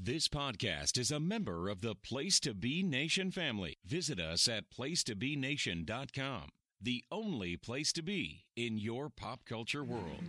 This podcast is a member of the Place to Be Nation family. Visit us at placetobenation.com, the only place to be in your pop culture world.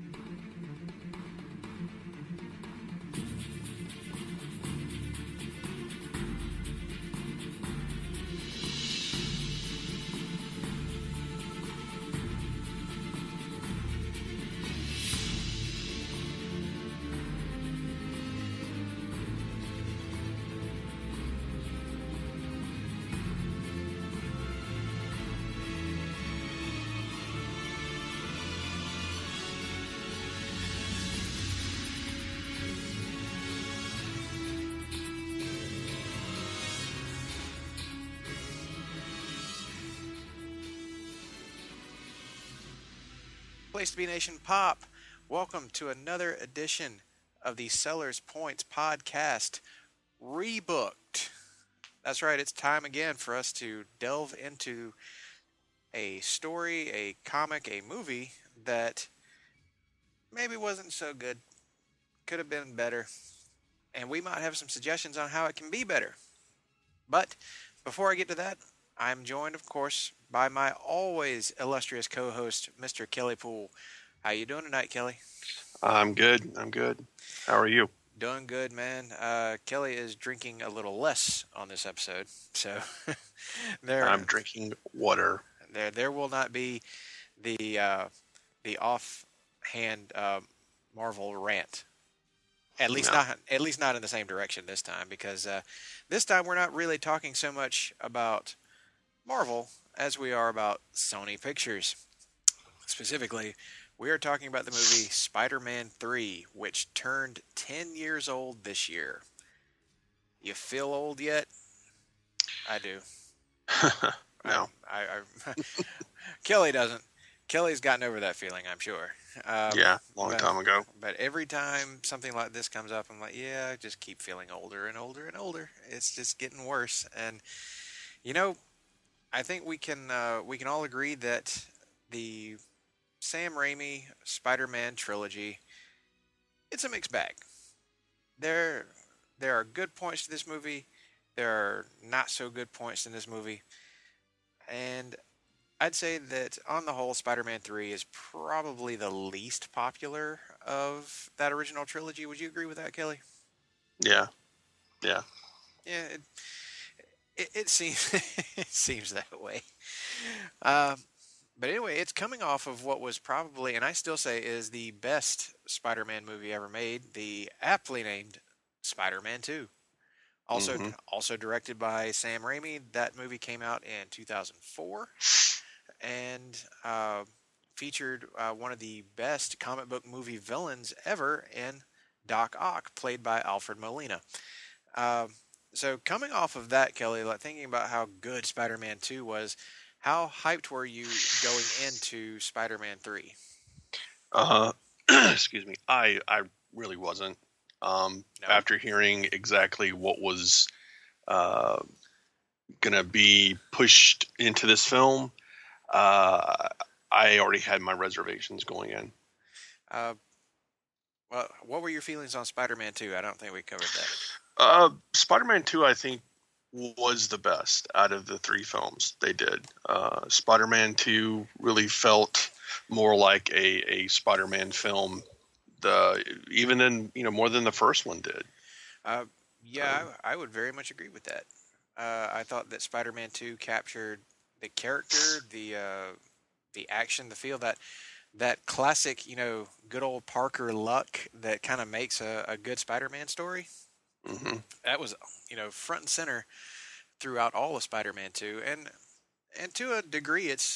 Place to Be Nation Pop, welcome to another edition of the Sellers Points podcast, Rebooked. That's right, it's time again for us to delve into a story, a comic, a movie that maybe wasn't so good, could have been better, and we might have some suggestions on how it can be better. But before I get to that, I'm joined, of course, by my always illustrious co-host, Mr. Kelly Poole. How you doing tonight, Kelly? I'm good. How are you? Doing good, man. Kelly is drinking a little less on this episode, so I'm drinking water. There will not be the offhand Marvel rant. At least not in the same direction this time, because this time we're not really talking so much about Marvel as we are about Sony Pictures. Specifically, we are talking about the movie Spider-Man 3, which turned 10 years old this year. You feel old yet? I do. No. Kelly doesn't. Kelly's gotten over that feeling, I'm sure. Long time ago. But every time something like this comes up, I'm like, yeah, I just keep feeling older and older and older. It's just getting worse. And, you know, I think we can all agree that the Sam Raimi Spider-Man trilogy, it's a mixed bag. There are good points to this movie. There are not so good points in this movie. And I'd say that on the whole, Spider-Man 3 is probably the least popular of that original trilogy. Would you agree with that, Kelly? Yeah. Yeah, it seems it seems that way. But anyway, it's coming off of what was probably, and I still say, is the best Spider-Man movie ever made, the aptly named Spider-Man 2. Also directed by Sam Raimi. That movie came out in 2004 and featured one of the best comic book movie villains ever in Doc Ock, played by Alfred Molina. So coming off of that, Kelly, like thinking about how good Spider-Man 2 was, how hyped were you going into Spider-Man 3? Excuse me. I really wasn't. No. After hearing exactly what was going to be pushed into this film, I already had my reservations going in. Well, what were your feelings on Spider-Man 2? I don't think we covered that. Spider-Man 2, I think, was the best out of the three films they did. Spider-Man 2 really felt more like a Spider-Man film, even in more than the first one did. I would very much agree with that. I thought that Spider-Man 2 captured the character, the action, the feel, that classic, good old Parker luck that kind of makes a good Spider-Man story. Mm-hmm. That was, front and center throughout all of Spider-Man 2, and to a degree, it's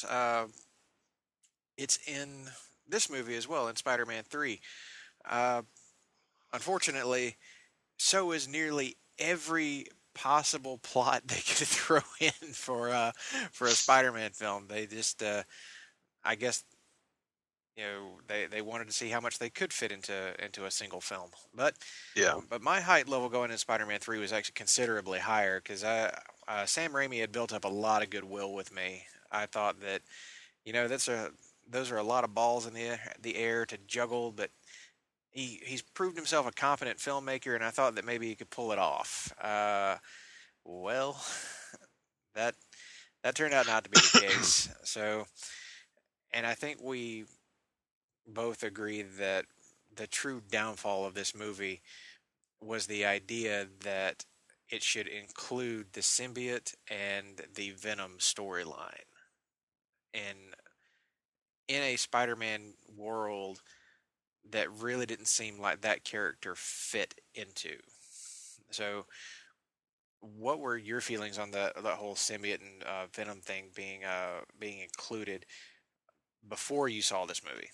in this movie as well, in Spider-Man 3. Unfortunately, so is nearly every possible plot they could throw in for a Spider-Man film. They just, I guess, they wanted to see how much they could fit into a single film. But my height level going into Spider-Man 3 was actually considerably higher, because Sam Raimi had built up a lot of goodwill with me. I thought that, those are a lot of balls in the air to juggle, but he's proved himself a competent filmmaker, and I thought that maybe he could pull it off. Well, that turned out not to be the case. So, and I think we both agree that the true downfall of this movie was the idea that it should include the symbiote and the Venom storyline. And in a Spider-Man world that really didn't seem like that character fit into. So, what were your feelings on that whole symbiote and Venom thing being included before you saw this movie?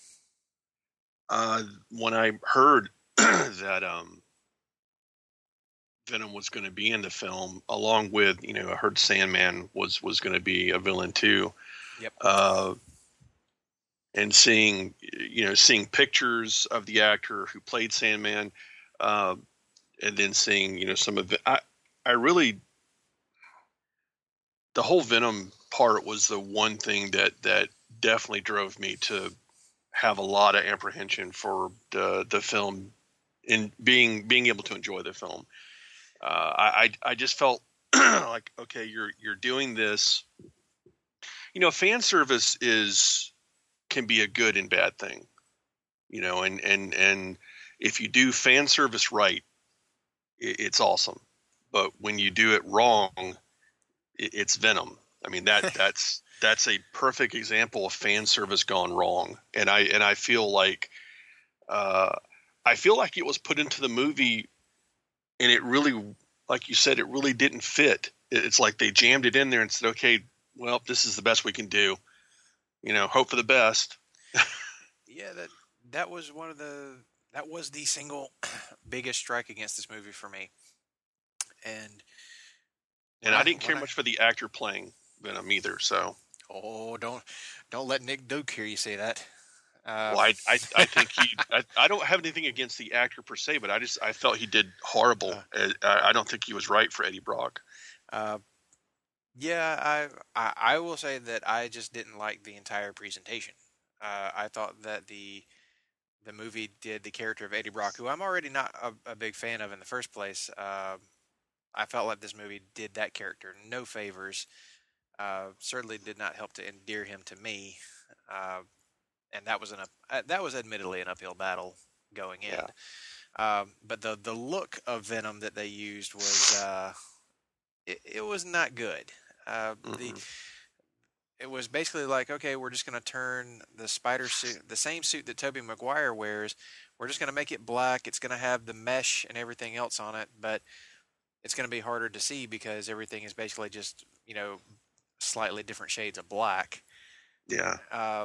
When I heard that Venom was going to be in the film, along with, I heard Sandman was going to be a villain too. Yep. And seeing pictures of the actor who played Sandman, and then seeing, some of it, I really, the whole Venom part was the one thing that definitely drove me to have a lot of apprehension for the film and being able to enjoy the film. I just felt like, okay, you're doing this. Fan service can be a good and bad thing, and if you do fan service right, it's awesome. But when you do it wrong, it's Venom. I mean, that's a perfect example of fan service gone wrong. And I feel like it was put into the movie, and it really, like you said, it really didn't fit. It's like they jammed it in there and said, okay, well, this is the best we can do. Hope for the best. Yeah, that was the single biggest strike against this movie for me. And I didn't care much for the actor playing Venom either. So, don't let Nick Duke hear you say that. Well, I think I don't have anything against the actor per se, but I felt he did horrible. I don't think he was right for Eddie Brock. Yeah, I will say that I just didn't like the entire presentation. I thought that the movie did the character of Eddie Brock, who I'm already not a big fan of in the first place. I felt like this movie did that character no favors. Certainly did not help to endear him to me. And that was admittedly an uphill battle going in. Yeah. But the look of Venom that they used was it was not good. Mm-hmm. It was basically like, okay, we're just going to turn the spider suit, the same suit that Tobey Maguire wears, we're just going to make it black. It's going to have the mesh and everything else on it, but it's going to be harder to see because everything is basically just, slightly different shades of black. Yeah.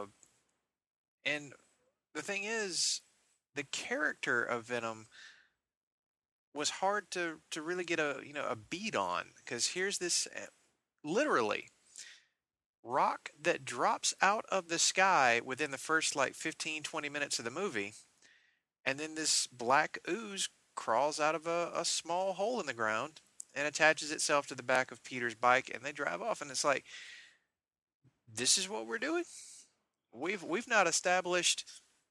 And the thing is, the character of Venom was hard to really get a beat on, because here's this literally rock that drops out of the sky within the first 15-20 minutes of the movie, and then this black ooze crawls out of a small hole in the ground and attaches itself to the back of Peter's bike, and they drive off. And it's like, this is what we're doing? We've not established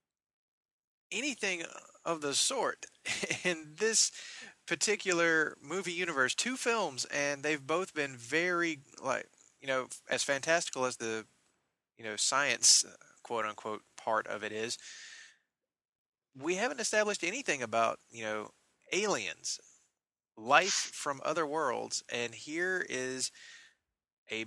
anything of the sort in this particular movie universe. 2 films, and they've both been very, as fantastical as the, science, quote unquote, part of it is. We haven't established anything about, aliens, life from other worlds, and here is a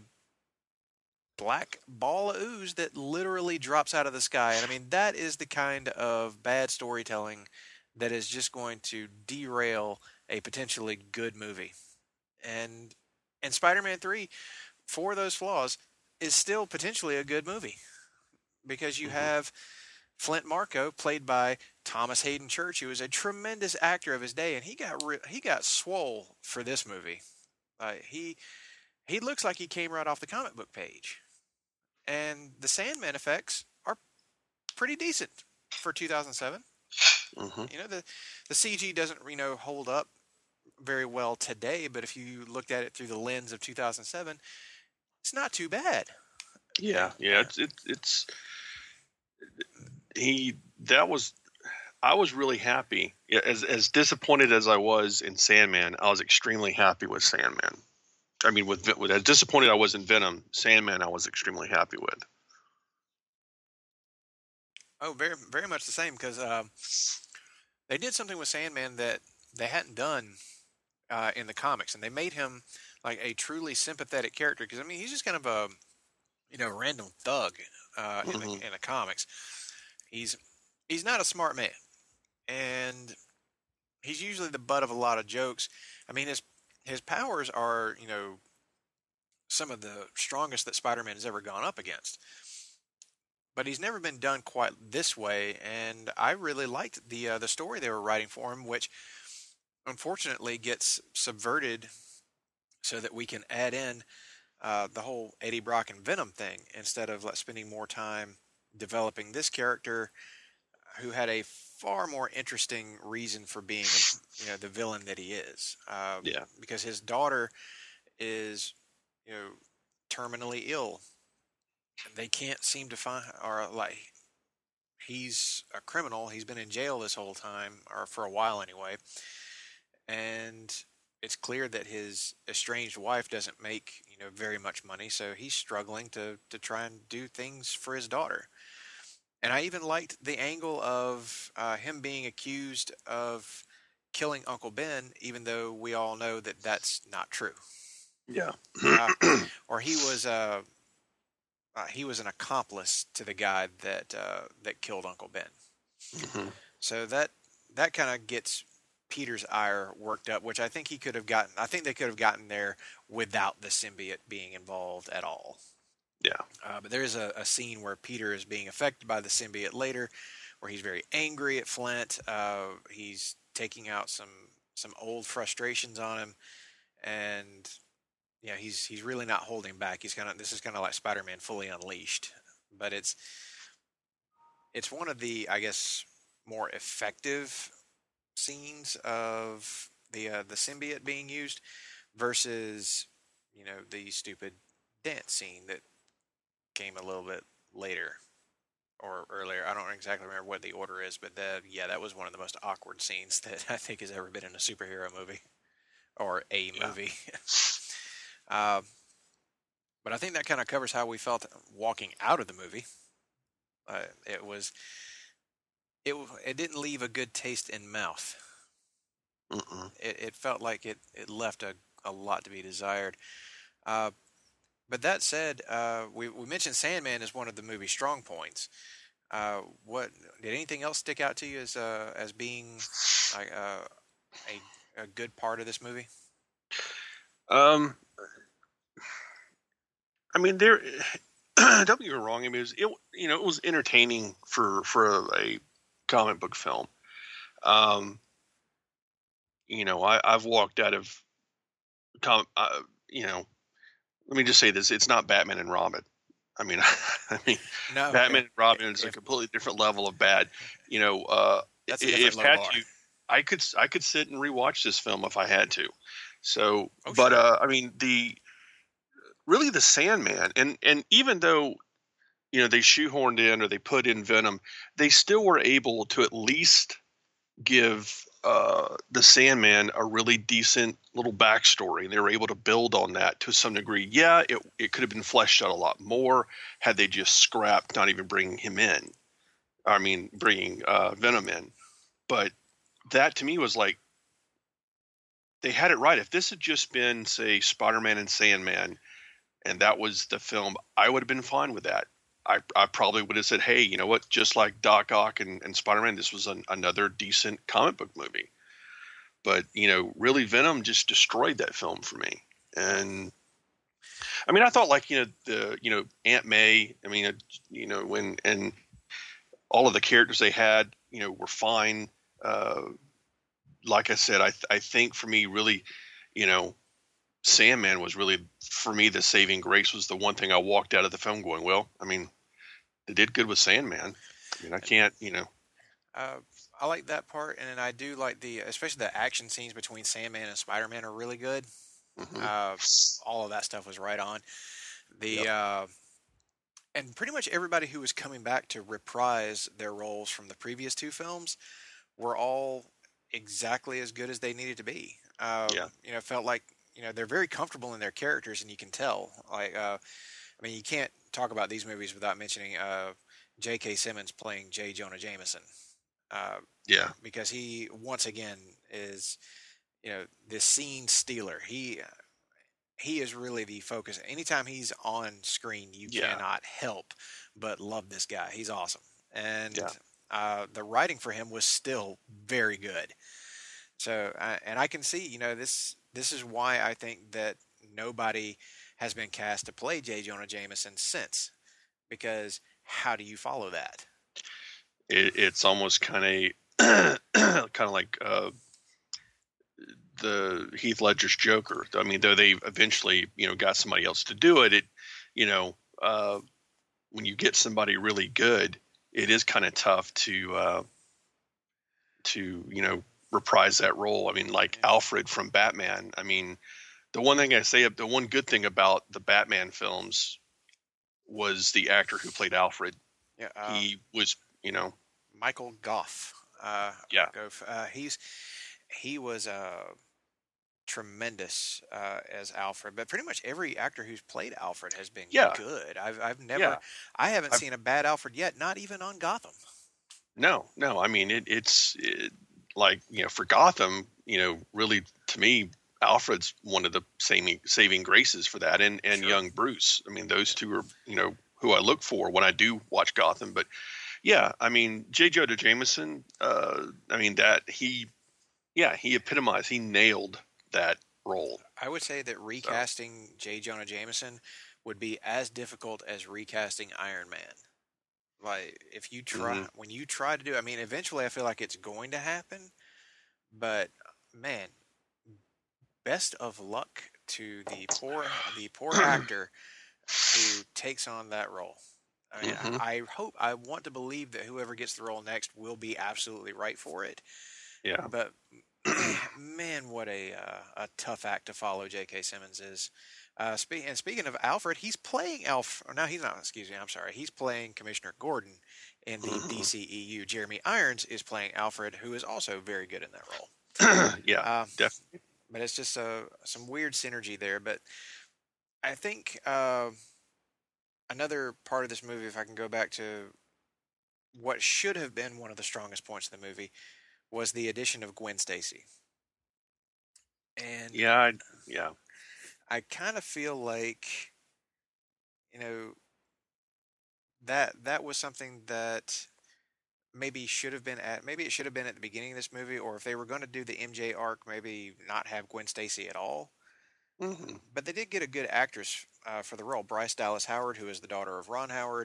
black ball of ooze that literally drops out of the sky. And I mean, that is the kind of bad storytelling that is just going to derail a potentially good movie. And Spider-Man 3, for those flaws, is still potentially a good movie, because you have Flint Marko, played by Thomas Hayden Church, who was a tremendous actor of his day, and he got swole for this movie. He looks like he came right off the comic book page. And the Sandman effects are pretty decent for 2007. Mm-hmm. The CG doesn't hold up very well today, but if you looked at it through the lens of 2007, it's not too bad. Yeah. That was, I was really happy. As disappointed as I was in Sandman, I was extremely happy with Sandman. I mean, with as disappointed I was in Venom, Sandman I was extremely happy with. Oh, very very much the same because they did something with Sandman that they hadn't done in the comics, and they made him like a truly sympathetic character. Because I mean, he's just kind of a random thug in the comics. He's not a smart man, and he's usually the butt of a lot of jokes. I mean, his powers are some of the strongest that Spider-Man has ever gone up against. But he's never been done quite this way, and I really liked the story they were writing for him, which unfortunately gets subverted so that we can add in the whole Eddie Brock and Venom thing instead of spending more time developing this character who had a far more interesting reason for being the villain that he is. Yeah. Because his daughter is terminally ill. And they can't seem to find, or like, he's a criminal. He's been in jail this whole time, or for a while anyway. And it's clear that his estranged wife doesn't make very much money, so he's struggling to try and do things for his daughter. And I even liked the angle of him being accused of killing Uncle Ben, even though we all know that that's not true. Yeah. Or he was an accomplice to the guy that killed Uncle Ben. Mm-hmm. So that kind of gets Peter's ire worked up, which I think he could have gotten. I think they could have gotten there without the symbiote being involved at all. Yeah. But there is a scene where Peter is being affected by the symbiote later, where he's very angry at Flint. He's taking out some old frustrations on him, and he's really not holding back. This is kind of like Spider-Man fully unleashed, but it's one of the, I guess, more effective scenes of the symbiote being used versus the stupid dance scene that came a little bit later or earlier. I don't exactly remember what the order is, but that was one of the most awkward scenes that I think has ever been in a superhero movie or a movie. But I think that kind of covers how we felt walking out of the movie. It didn't leave a good taste in mouth. It felt like it left a lot to be desired. But that said, we mentioned Sandman as one of the movie's strong points. What did anything else stick out to you as being like a good part of this movie? I mean, don't get me wrong. I mean, it was entertaining for a comic book film. I've walked out of let me just say this: it's not Batman and Robin. I mean, no, Batman and Robin is a completely different level of bad. That's if had to, I could sit and rewatch this film if I had to. So, but sure. I mean, the Sandman, and even though they shoehorned in or they put in Venom, they still were able to at least give the Sandman a really decent little backstory, and they were able to build on that to some degree. Yeah, it could have been fleshed out a lot more had they just scrapped not even bringing him in. I mean, bringing Venom in. But that to me was like, they had it right. If this had just been, say, Spider-Man and Sandman, and that was the film, I would have been fine with that. I probably would have said, hey, you know what? Just like Doc Ock and Spider-Man, this was another decent comic book movie. But, really Venom just destroyed that film for me. And I mean, I thought like, Aunt May, I mean, and all of the characters they had, were fine. Like I said, I think for me, really, Sandman was really, for me, the saving grace. Was the one thing I walked out of the film going, well, I mean, they did good with Sandman. I mean, I can't, I like that part, and I do like especially the action scenes between Sandman and Spider-Man are really good. Mm-hmm. All of that stuff was right on. Yep. And pretty much everybody who was coming back to reprise their roles from the previous two films were all exactly as good as they needed to be. Yeah. You know, felt like, you know, they're very comfortable in their characters, and you can tell. Like, I mean, you can't talk about these movies without mentioning J.K. Simmons playing J. Jonah Jameson, uh, Yeah. because he once again is, you know, the scene stealer. He is really the focus. Anytime he's on screen, you Yeah. cannot help but love this guy. He's awesome, and Yeah. the writing for him was still very good. So, and I can see, you know, this is why I think that nobody has been cast to play J. Jonah Jameson since, because how do you follow that? It's almost kind of kind of like the Heath Ledger's Joker. I mean, though they eventually, you know, got somebody else to do it, you know, when you get somebody really good, it is kind of tough to you know, reprise that role. I mean, like Alfred from Batman. I mean, the one thing I say, the one good thing about the Batman films was the actor who played Alfred. Yeah, He was, you know, Michael Goff. Yeah. He was tremendous as Alfred, but pretty much every actor who's played Alfred has been Yeah. good. I've never, Yeah. I haven't seen a bad Alfred yet, not even on Gotham. No. I mean, it's like, you know, for Gotham, you know, really to me, Alfred's one of the saving graces for that, and Sure. young Bruce. I mean, those two are, you know, who I look for when I do watch Gotham. But yeah, I mean, J. Jonah Jameson. I mean, that he epitomized, he nailed that role. I would say that recasting J. Jonah Jameson would be as difficult as recasting Iron Man. Like, if you try, when you try to do, I mean, eventually I feel like it's going to happen, but man, best of luck to the poor actor who takes on that role. I mean, I want to believe that whoever gets the role next will be absolutely right for it. Yeah. But man, what a tough act to follow J.K. Simmons is. Speaking of Alfred, he's playing No, he's not. Excuse me. I'm sorry. He's playing Commissioner Gordon in the DCEU. Jeremy Irons is playing Alfred, who is also very good in that role. Yeah, definitely. But it's just some weird synergy there. But I think another part of this movie, if I can go back to what should have been one of the strongest points of the movie, was the addition of Gwen Stacy. And yeah. I kind of feel like, you know, that was something that maybe it should have been at the beginning of this movie, or if they were going to do the MJ arc, maybe not have Gwen Stacy at all. But they did get a good actress for the role, Bryce Dallas Howard, who is the daughter of Ron Howard.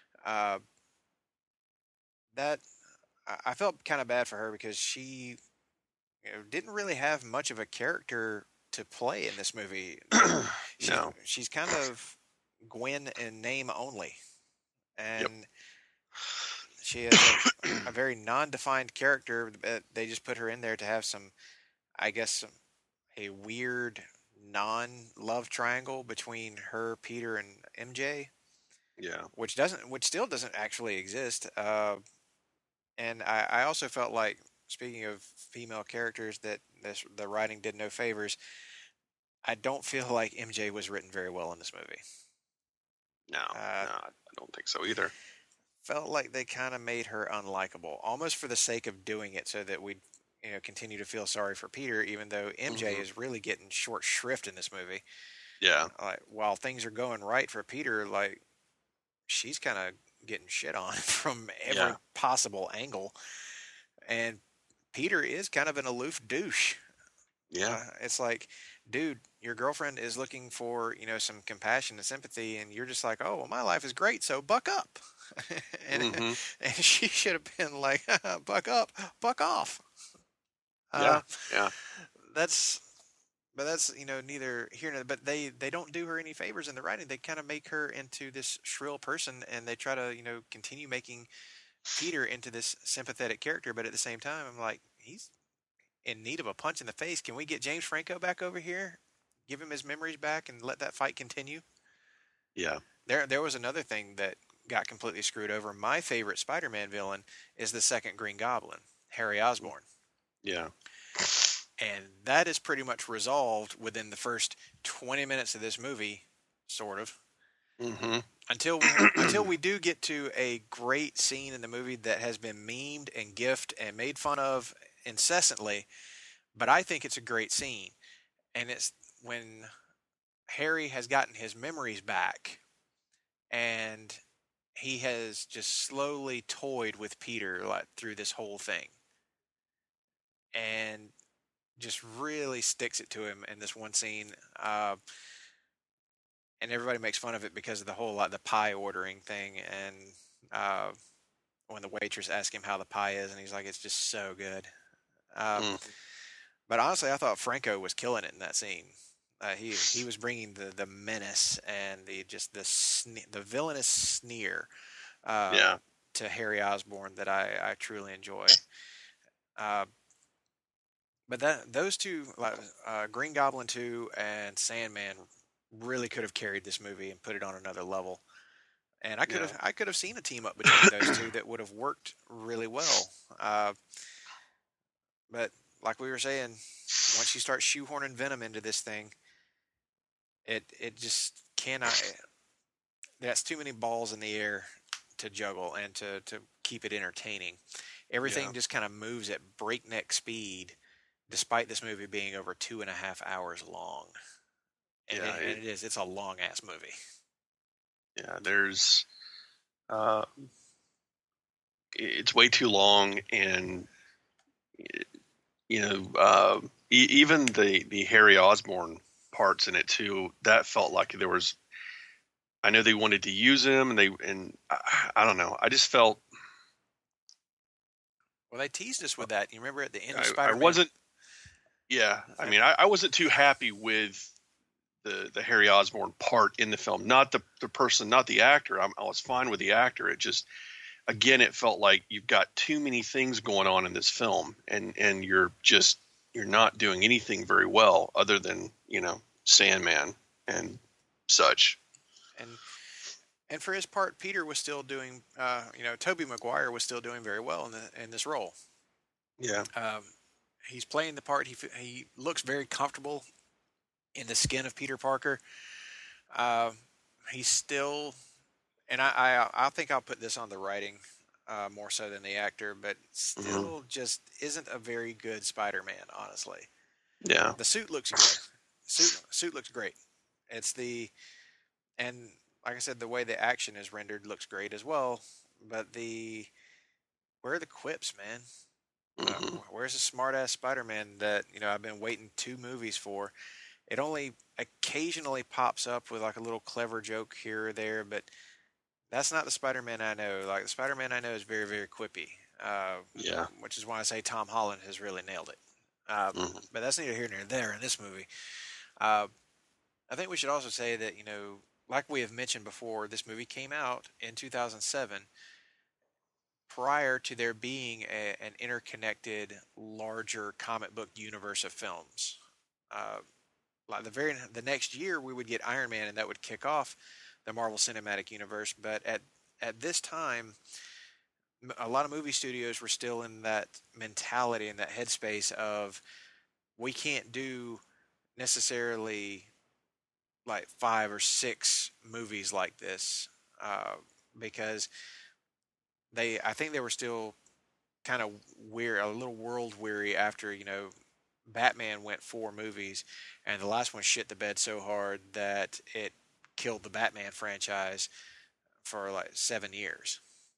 That I felt kind of bad for her because she, you know, didn't really have much of a character to play in this movie. She's kind of Gwen in name only, and she has a very non-defined character. They just put her in there to have some, I guess, a weird non-love triangle between her, Peter, and MJ. Yeah, which still doesn't actually exist. And I also felt like, speaking of female characters, that the writing did no favors. I don't feel like MJ was written very well in this movie. No, I don't think so either. Felt like they kind of made her unlikable, almost for the sake of doing it, so that we'd, you know, continue to feel sorry for Peter, even though MJ is really getting short shrift in this movie. Yeah. Like, while things are going right for Peter, like, she's kind of getting shit on from every possible angle. And Peter is kind of an aloof douche. Yeah. It's like, dude, your girlfriend is looking for, you know, some compassion and sympathy, and you're just like, oh, well, my life is great, so buck up. and she should have been like, buck up, buck off. Yeah. That's, you know, neither here nor there. But they don't do her any favors in the writing. They kind of make her into this shrill person, and they try to, you know, continue making Peter into this sympathetic character. But at the same time, I'm like, he's in need of a punch in the face. Can we get James Franco back over here? Give him his memories back and let that fight continue? Yeah. There was another thing that got completely screwed over. My favorite Spider-Man villain is the second Green Goblin, Harry Osborn. Yeah. And that is pretty much resolved within the first 20 minutes of this movie, sort of. Mm-hmm. Until we do get to a great scene in the movie that has been memed and gifted and made fun of incessantly, but I think it's a great scene. And it's when Harry has gotten his memories back and he has just slowly toyed with Peter like through this whole thing. And just really sticks it to him in this one scene. And everybody makes fun of it because of the whole the pie ordering thing. And when the waitress asks him how the pie is, and he's like, it's just so good. But honestly, I thought Franco was killing it in that scene. He was bringing the menace and the villainous sneer to Harry Osborn that I truly enjoy. But those two, Green Goblin 2 and Sandman, really could have carried this movie and put it on another level. And I could have seen a team up between those two that would have worked really well. But like we were saying, once you start shoehorning Venom into this thing, it just cannot. That's too many balls in the air to juggle and to keep it entertaining. Everything just kind of moves at breakneck speed, despite this movie being over 2.5 hours long. And it's a long ass movie. Yeah, there's it's way too long, and even the Harry Osborn parts in it too, that felt like there was. I know they wanted to use him, and I don't know. I just felt. Well, they teased us with that. You remember at the end of Spider-Man? I wasn't. Yeah, I mean, I wasn't too happy with the Harry Osborn part in the film. Not the person, not the actor. I was fine with the actor. It just, again, it felt like you've got too many things going on in this film, and you're not doing anything very well other than Sandman and such. And for his part, Peter was still doing. Tobey Maguire was still doing very well in this role. Yeah. He's playing the part. He looks very comfortable in the skin of Peter Parker. He's still, and I think I'll put this on the writing more so than the actor, but still just isn't a very good Spider-Man, honestly. Yeah. The suit looks good. Suit looks great. And like I said, the way the action is rendered looks great as well. But where are the quips, man? Where's the smart-ass Spider-Man that I've been waiting 2 movies for? It only occasionally pops up with like a little clever joke here or there, but that's not the Spider-Man I know. Like the Spider-Man I know is very, very quippy. Which is why I say Tom Holland has really nailed it. But that's neither here nor there in this movie. I think we should also say that like we have mentioned before, this movie came out in 2007. Prior to there being an interconnected, larger comic book universe of films. Like the next year, we would get Iron Man, and that would kick off the Marvel Cinematic Universe. But at this time, a lot of movie studios were still in that mentality and that headspace of we can't do necessarily like 5 or 6 movies like this because I think they were still kind of weary, a little world weary after, Batman went 4 movies and the last one shit the bed so hard that it killed the Batman franchise for like 7 years.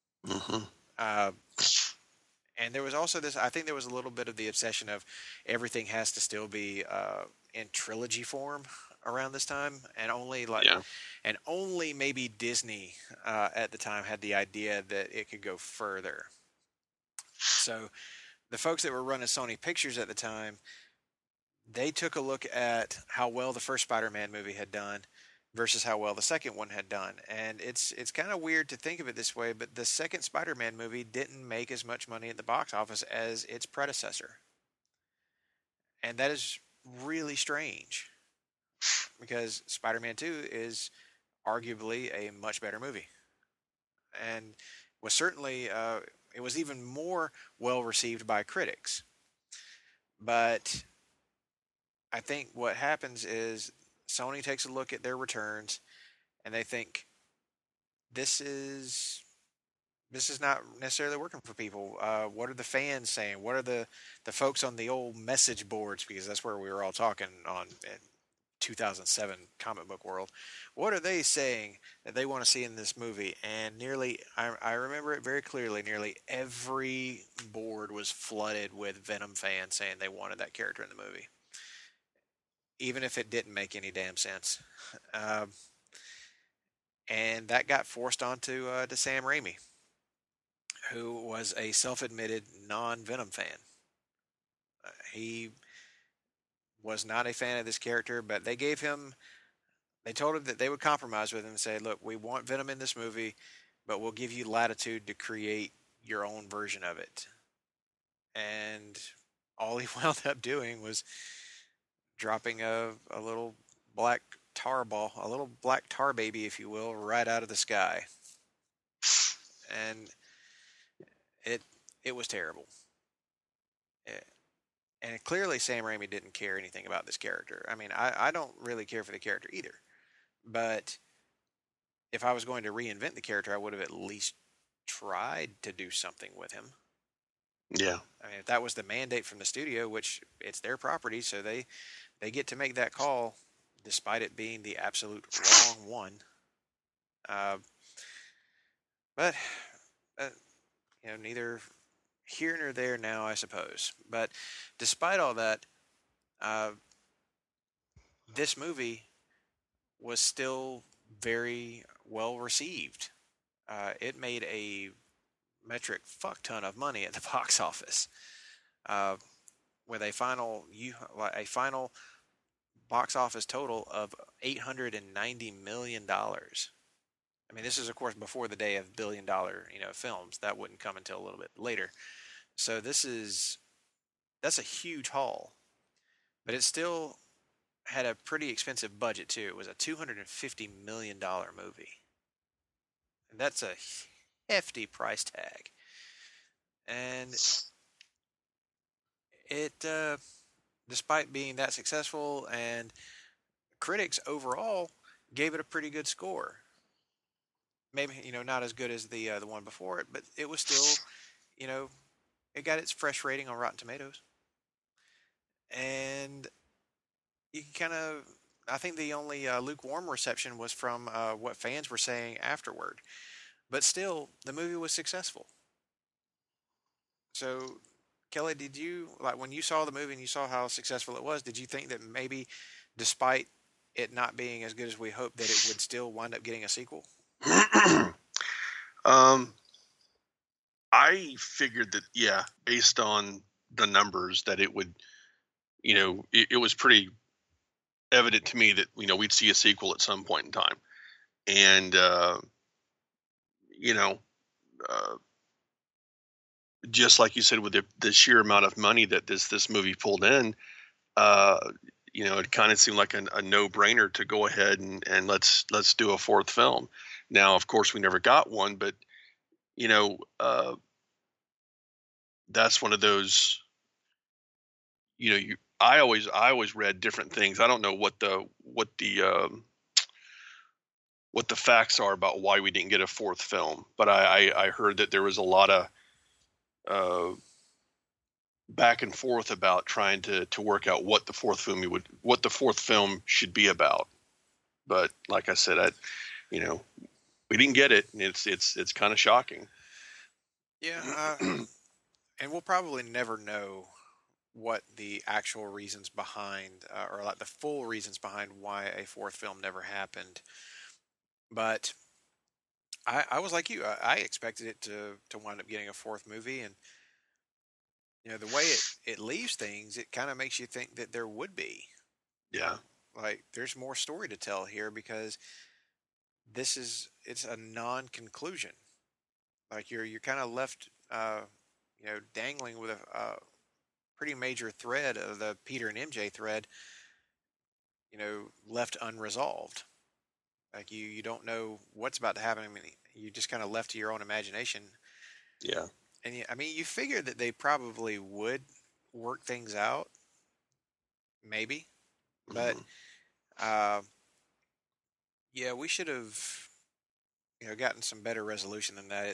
And there was also this, I think there was a little bit of the obsession of everything has to still be in trilogy form around this time, and only maybe Disney at the time had the idea that it could go further. So the folks that were running Sony Pictures at the time, they took a look at how well the first Spider-Man movie had done versus how well the second one had done. And it's kind of weird to think of it this way, but the second Spider-Man movie didn't make as much money at the box office as its predecessor. And that is really strange because Spider-Man 2 is arguably a much better movie and was certainly it was even more well received by critics. But I think what happens is Sony takes a look at their returns and they think this is not necessarily working for people. What are the fans saying? What are the folks on the old message boards? Because that's where we were all talking on in 2007 comic book world. What are they saying that they want to see in this movie? And I remember it very clearly, nearly every board was flooded with Venom fans saying they wanted that character in the movie, even if it didn't make any damn sense. And that got forced onto to Sam Raimi, who was a self-admitted non-Venom fan. He was not a fan of this character, but they told him that they would compromise with him and say, look, we want Venom in this movie, but we'll give you latitude to create your own version of it. And all he wound up doing was dropping a little black tar ball, a little black tar baby, if you will, right out of the sky. And it was terrible. And clearly Sam Raimi didn't care anything about this character. I mean, I don't really care for the character either. But if I was going to reinvent the character, I would have at least tried to do something with him. Yeah. I mean, if that was the mandate from the studio, which it's their property, so they get to make that call, despite it being the absolute wrong one. But neither here nor there now, I suppose. But despite all that, this movie was still very well received. It made a metric fuck ton of money at the box office, with a final box office total of $890 million. I mean, this is, of course, before the day of billion-dollar, films. That wouldn't come until a little bit later. So that's a huge haul. But it still had a pretty expensive budget, too. It was a $250 million movie. And that's a hefty price tag. And it, despite being that successful, and critics overall gave it a pretty good score. Maybe, not as good as the one before it, but it was still, it got its fresh rating on Rotten Tomatoes. And you can I think the only lukewarm reception was from what fans were saying afterward. But still, the movie was successful. So, Kelly, did you, when you saw the movie and you saw how successful it was, did you think that maybe, despite it not being as good as we hoped, that it would still wind up getting a sequel? I figured that, based on the numbers, that it would, it was pretty evident to me that, we'd see a sequel at some point in time. And, just like you said, with the sheer amount of money that this movie pulled in, it kind of seemed like a no-brainer to go ahead and let's do a fourth film. Now, of course, we never got one, but that's one of those. I always read different things. I don't know what the facts are about why we didn't get a fourth film, but I heard that there was a lot of back and forth about trying to work out what the fourth film should be about. But like I said, we didn't get it, and it's kind of shocking. Yeah, and we'll probably never know what the actual reasons behind, or the full reasons behind why a fourth film never happened. But I was like you. I expected it to wind up getting a fourth movie, and the way it leaves things, it kind of makes you think that there would be. Yeah. Like, there's more story to tell here, because it's a non-conclusion. Like, you're kind of left, dangling with a pretty major thread of the Peter and MJ thread, left unresolved. Like, you don't know what's about to happen. I mean, you just kind of left to your own imagination. Yeah. And I mean, you figure that they probably would work things out, maybe, but Mhm. uh, yeah, we should have, gotten some better resolution than that.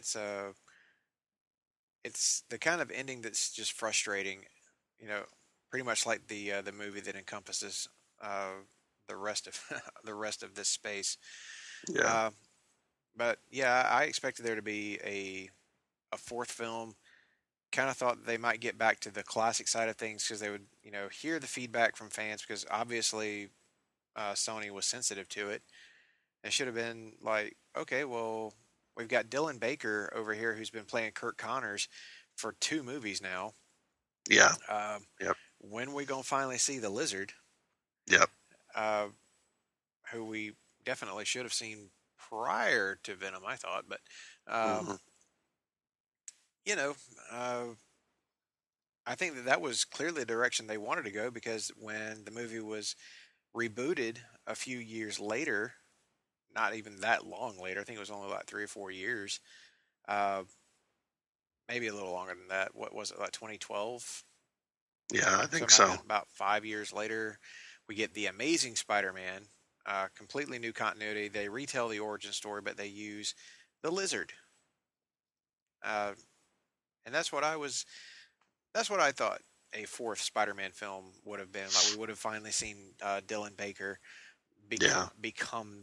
It's the kind of ending that's just frustrating, you know, pretty much like the movie that encompasses uh, the rest of the rest of this space. Yeah. Uh, but yeah, I expected there to be a fourth film. Kind of thought they might get back to the classic side of things because they would, hear the feedback from fans because obviously Sony was sensitive to it. It should have been like, okay, well, we've got Dylan Baker over here who's been playing Kirk Connors for 2 movies now. Yeah. Um, Yep. when we gonna finally see the Lizard, Yep. uh, who we definitely should have seen prior to Venom, I thought, but um, Hmm. you know, uh, I think that was clearly the direction they wanted to go because when the movie was rebooted a few years later, not even that long later, I think it was only like 3 or 4 years, uh, maybe a little longer than that. What was it, like 2012? Yeah, I So think it might have so. been about 5 years later. We get the Amazing Spider-Man, completely new continuity. They retell the origin story, but they use the Lizard, uh, and That's what I thought a fourth Spider-Man film would have been. Like we would have finally seen Dylan Baker Yeah. become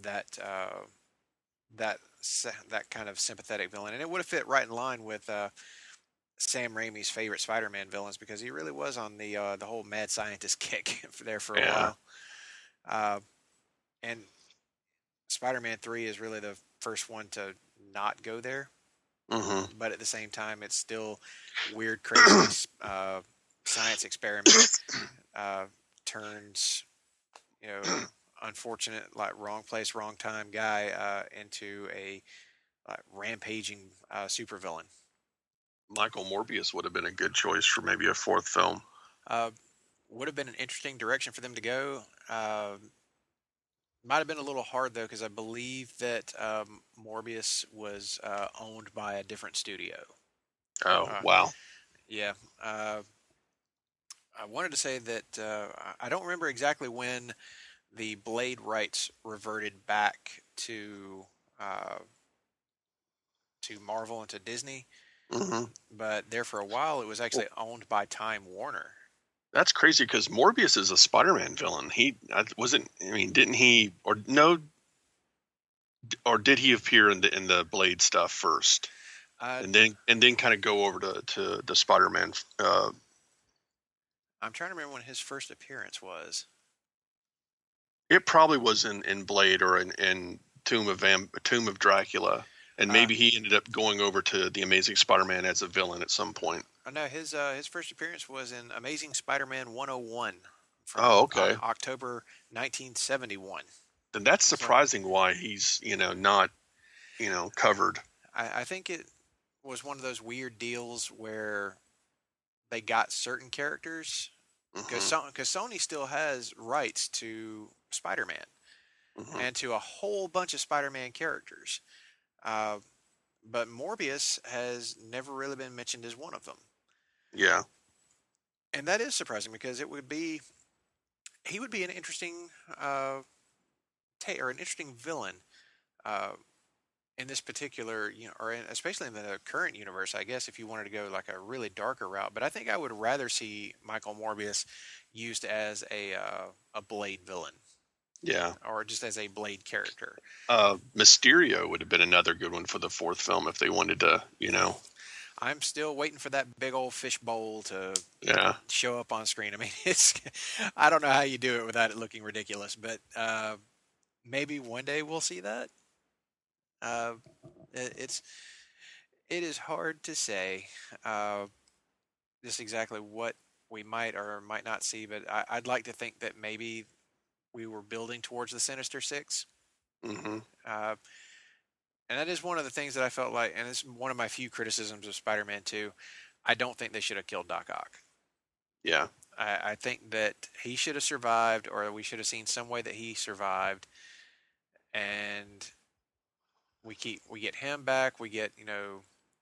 that kind of sympathetic villain, and it would have fit right in line with Sam Raimi's favorite Spider-Man villains because he really was on the whole mad scientist kick there for a Yeah. while. Uh, and Spider-Man 3 is really the first one to not go there, Hmm. but at the same time, it's still weird, crazy science experiment uh, turns, you know, unfortunate, like wrong place, wrong time guy into a rampaging supervillain. Michael Morbius would have been a good choice for maybe a fourth film. Uh, would have been an interesting direction for them to go. Might have been a little hard though, because I believe that Morbius was owned by a different studio. Oh, Uh, wow. yeah, I wanted to say that I don't remember exactly when the Blade rights reverted back uh, to Marvel and to Disney, Hmm. but there for a while it was Well, actually owned by Time Warner. that's crazy because Morbius is a Spider-Man villain. He wasn't. I mean, didn't he? Or no? Or did he appear in the Blade stuff first, Uh, and then kind of go over to the Spider-Man? I'm trying to remember when his first appearance was. It probably was in Blade or in Tomb of Dracula, and Uh, maybe he ended up going over to the Amazing Spider-Man as a villain at some point. I know his first appearance was in Amazing Spider-Man 101 Oh, from okay. October 1971. Then that's So surprising why he's not covered. I think it was one of those weird deals where they got certain characters because Hmm. Sony still has rights to Spider-Man Hmm. and to a whole bunch of Spider-Man characters. Uh, but Morbius has never really been mentioned as one of them. Yeah. And that is surprising because he would be an interesting uh, or an interesting villain uh, in this particular, or especially in the current universe, I guess, if you wanted to go like a really darker route. But I think I would rather see Michael Morbius used as a Blade villain Yeah. or just as a Blade character. Mysterio would have been another good one for the fourth film if they wanted to. I'm still waiting for that big old fish bowl to Yeah. show up on screen. I mean, I don't know how you do it without it looking ridiculous, but maybe one day we'll see that. Uh, it's it is hard to say uh, just exactly what we might or might not see, but I'd like to think that maybe we were building towards the Sinister Six. Hmm. Uh, and that is one of the things that I felt like, and it's one of my few criticisms of Spider-Man 2. I don't think they should have killed Doc Ock. Yeah. I think that he should have survived, or we should have seen some way that he survived, and we get him back. We get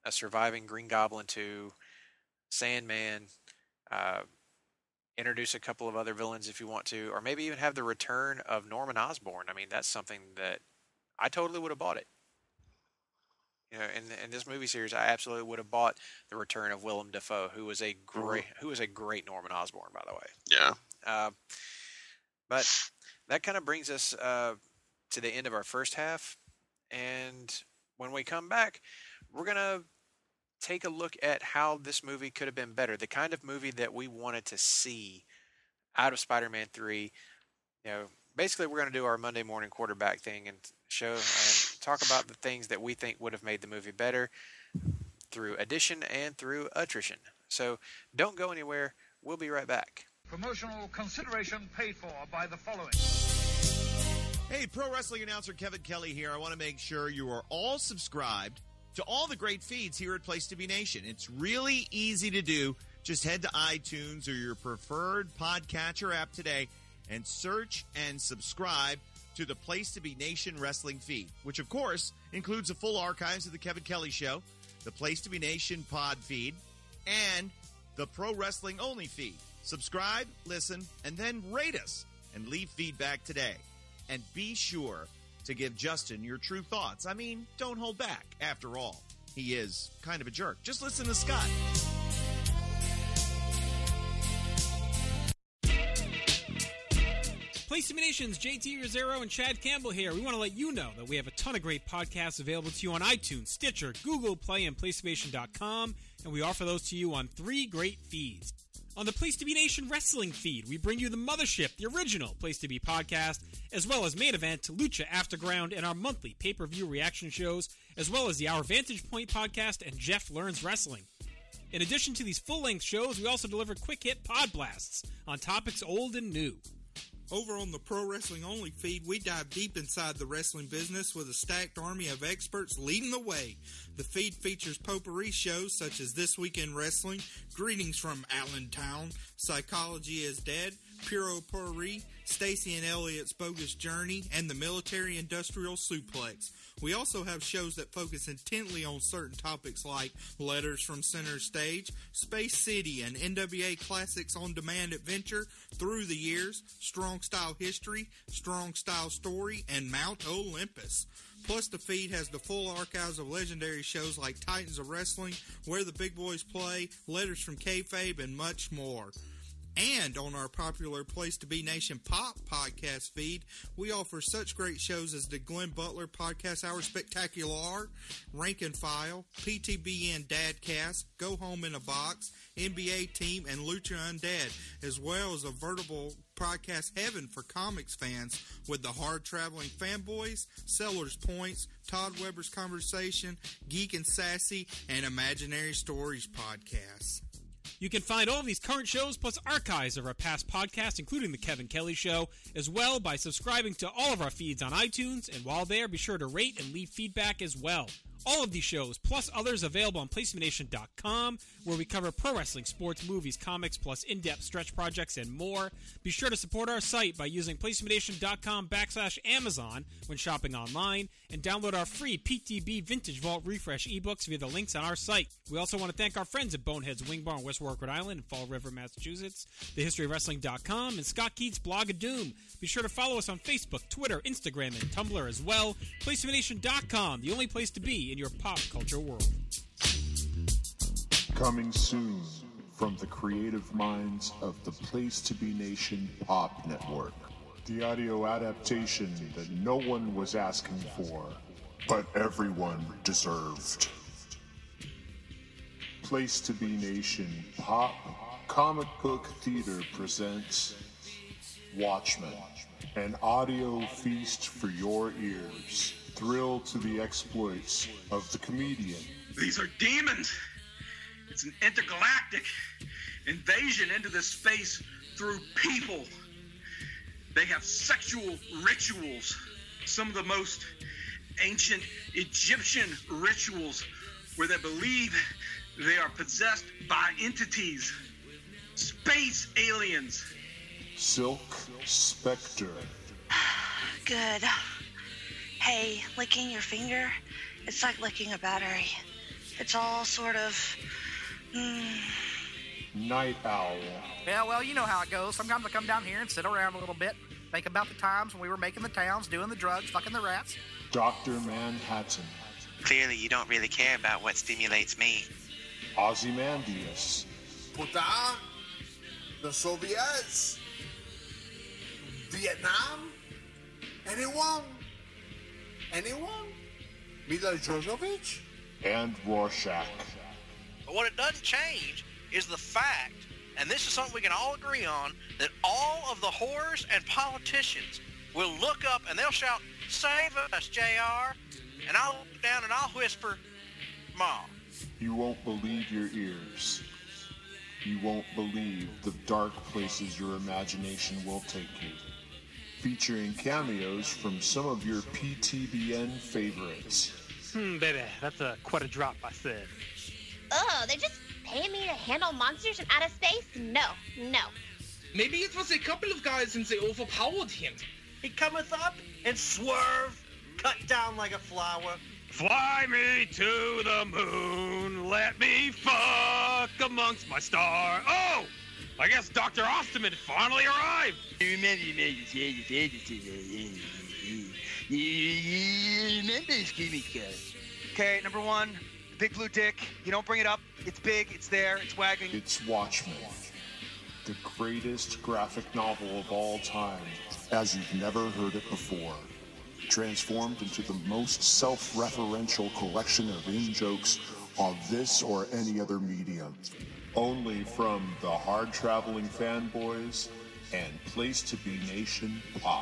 a surviving Green Goblin 2, Sandman, introduce a couple of other villains if you want to, or maybe even have the return of Norman Osborn. I mean, that's something that I totally would have bought it. You know, in this movie series, I absolutely would have bought the return of Willem Dafoe, who was a great Norman Osborn, by the way. Yeah. But that kind of brings us to the end of our first half, and when we come back, we're gonna take a look at how this movie could have been better, the kind of movie that we wanted to see out of Spider-Man 3. You know, basically, we're gonna do our Monday morning quarterback thing and show and talk about the things that we think would have made the movie better through addition and through attrition. So don't go anywhere. We'll be right back. Promotional consideration paid for by the following. Hey, pro wrestling announcer Kevin Kelly here. I want to make sure you are all subscribed to all the great feeds here at Place to Be Nation. It's really easy to do. Just head to iTunes or your preferred podcatcher app today and search and subscribe to the Place to Be Nation wrestling feed, which, of course, includes the full archives of the Kevin Kelly Show, the Place to Be Nation pod feed, and the Pro Wrestling Only feed. Subscribe, listen, and then rate us and leave feedback today. And be sure to give Justin your true thoughts. I mean, don't hold back. After all, he is kind of a jerk. Just listen to Scott. Place to Be Nation's JT Rosero and Chad Campbell here. We want to let you know that we have a ton of great podcasts available to you on iTunes, Stitcher, Google Play, and PlayStation.com, and we offer those to you on 3 great feeds. On the Place to Be Nation wrestling feed, we bring you the Mothership, the original Place to Be podcast, as well as Main Event, Lucha Afterground, and our monthly pay-per-view reaction shows, as well as the Our Vantage Point podcast and Jeff Learns Wrestling. In addition to these full-length shows, we also deliver quick-hit pod blasts on topics old and new. Over on the Pro Wrestling Only feed, we dive deep inside the wrestling business with a stacked army of experts leading the way. The feed features potpourri shows such as This Week in Wrestling, Greetings from Allentown, Psychology is Dead, Puro Potpourri, Stacy and Elliot's Bogus Journey, and the Military Industrial Suplex. We also have shows that focus intently on certain topics like Letters from Center Stage, Space City, and NWA Classics On Demand Adventure, Through the Years, Strong Style History, Strong Style Story, and Mount Olympus. Plus, the feed has the full archives of legendary shows like Titans of Wrestling, Where the Big Boys Play, Letters from Kayfabe, and much more. And on our popular Place to Be Nation Pop podcast feed, we offer such great shows as the Glenn Butler Podcast Hour Spectacular, Rank and File, PTBN Dadcast, Go Home in a Box, NBA Team, and Lucha Undead, as well as a veritable podcast heaven for comics fans with the Hard Traveling Fanboys, Sellers Points, Todd Weber's Conversation, Geek and Sassy, and Imaginary Stories podcasts. You can find all of these current shows plus archives of our past podcasts, including The Kevin Kelly Show, as well by subscribing to all of our feeds on iTunes, and while there, be sure to rate and leave feedback as well. All of these shows, plus others available on PlaceToBeNation.com, where we cover pro wrestling, sports, movies, comics, plus in-depth stretch projects and more. Be sure to support our site by using PlaceToBeNation.com/Amazon when shopping online, and download our free PTB Vintage Vault Refresh ebooks via the links on our site. We also want to thank our friends at Boneheads Wing Bar in West Warwick, Rhode Island, and Fall River, Massachusetts, TheHistoryOfWrestling.com, and Scott Keats' Blog of Doom. Be sure to follow us on Facebook, Twitter, Instagram, and Tumblr as well. PlaceToBeNation.com, the only place to be in your pop culture world. Coming soon from the creative minds of the Place to Be Nation Pop Network. The audio adaptation that no one was asking for, but everyone deserved. Place to Be Nation Pop Comic Book Theater presents Watchmen, an audio feast for your ears. Thrill to the exploits of the comedian. These are demons. It's an intergalactic invasion into this space through people. They have sexual rituals, some of the most ancient Egyptian rituals where they believe they are possessed by entities, space aliens. Silk Spectre. Good. Hey, licking your finger, it's like licking a battery. It's all sort of... Night Owl. Yeah, well, you know how it goes. Sometimes I come down here and sit around a little bit, think about the times when we were making the towns, doing the drugs, fucking the rats. Dr. Manhattan. Clearly, you don't really care about what stimulates me. Ozymandias. Bhutan, the Soviets, Vietnam, anyone? Mila Jovovich? And Rorschach. But what it doesn't change is the fact, and this is something we can all agree on, that all of the whores and politicians will look up and they'll shout, "Save us, JR," and I'll look down and I'll whisper, "Ma." You won't believe your ears. You won't believe the dark places your imagination will take you. Featuring cameos from some of your PTBN favorites. Baby, that's quite a drop, I said. Oh, they're just paying me to handle monsters from outer space? No. Maybe it was a couple of guys and they overpowered him. He cometh up and swerve, cut down like a flower. Fly me to the moon, let me fuck amongst my stars. Oh, I guess Dr. Osterman finally arrived. You remember Screaming Cat? Okay, number one, the big blue dick. You don't bring it up. It's big, it's there, it's wagging. It's Watchmen, the greatest graphic novel of all time, as you've never heard it before. Transformed into the most self-referential collection of in-jokes on this or any other medium. Only from the hard-traveling fanboys and Place to Be Nation Pop.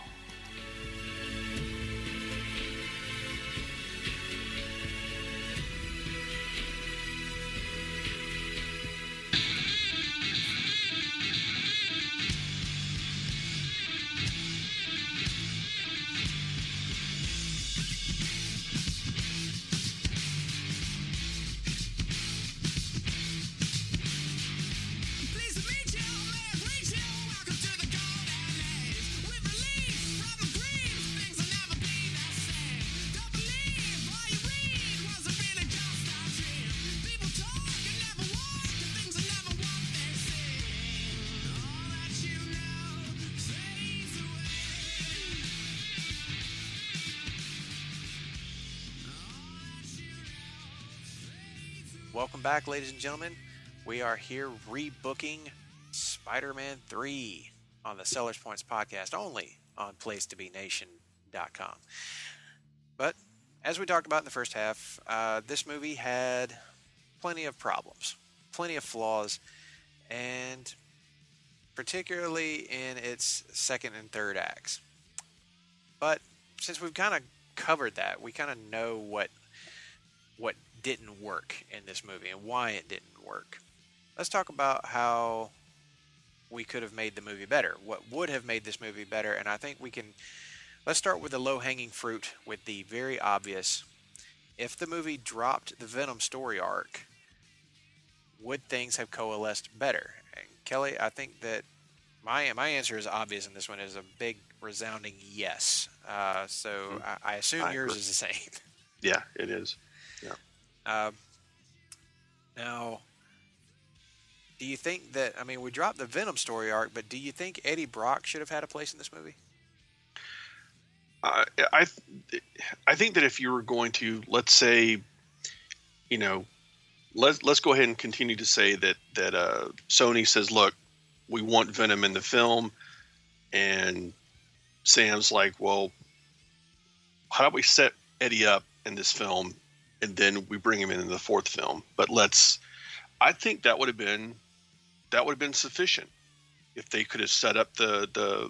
Welcome back, ladies and gentlemen. We are here rebooking Spider-Man 3 on the Sellers Points podcast, only on PlaceToBeNation.com. But as we talked about in the first half, this movie had plenty of problems, plenty of flaws, and particularly in its second and third acts. But since we've kind of covered that, we kind of know what didn't work in this movie and why it didn't work. Let's talk about how we could have made the movie better. What would have made this movie better? And I think let's start with the low-hanging fruit, with the very obvious. If the movie dropped the Venom story arc, would things have coalesced better? And Kelly, I think that my answer is obvious, and this one is a big resounding yes. So I assume yours is the same. Yeah, it is. Yeah. Now, do you think that, we dropped the Venom story arc, but do you think Eddie Brock should have had a place in this movie? I think that if you were going to, let's say, let's go ahead and continue to say that Sony says, look, we want Venom in the film, and Sam's like, well, how do we set Eddie up in this film, and then we bring him in the fourth film? But I think that would have been sufficient if they could have set up the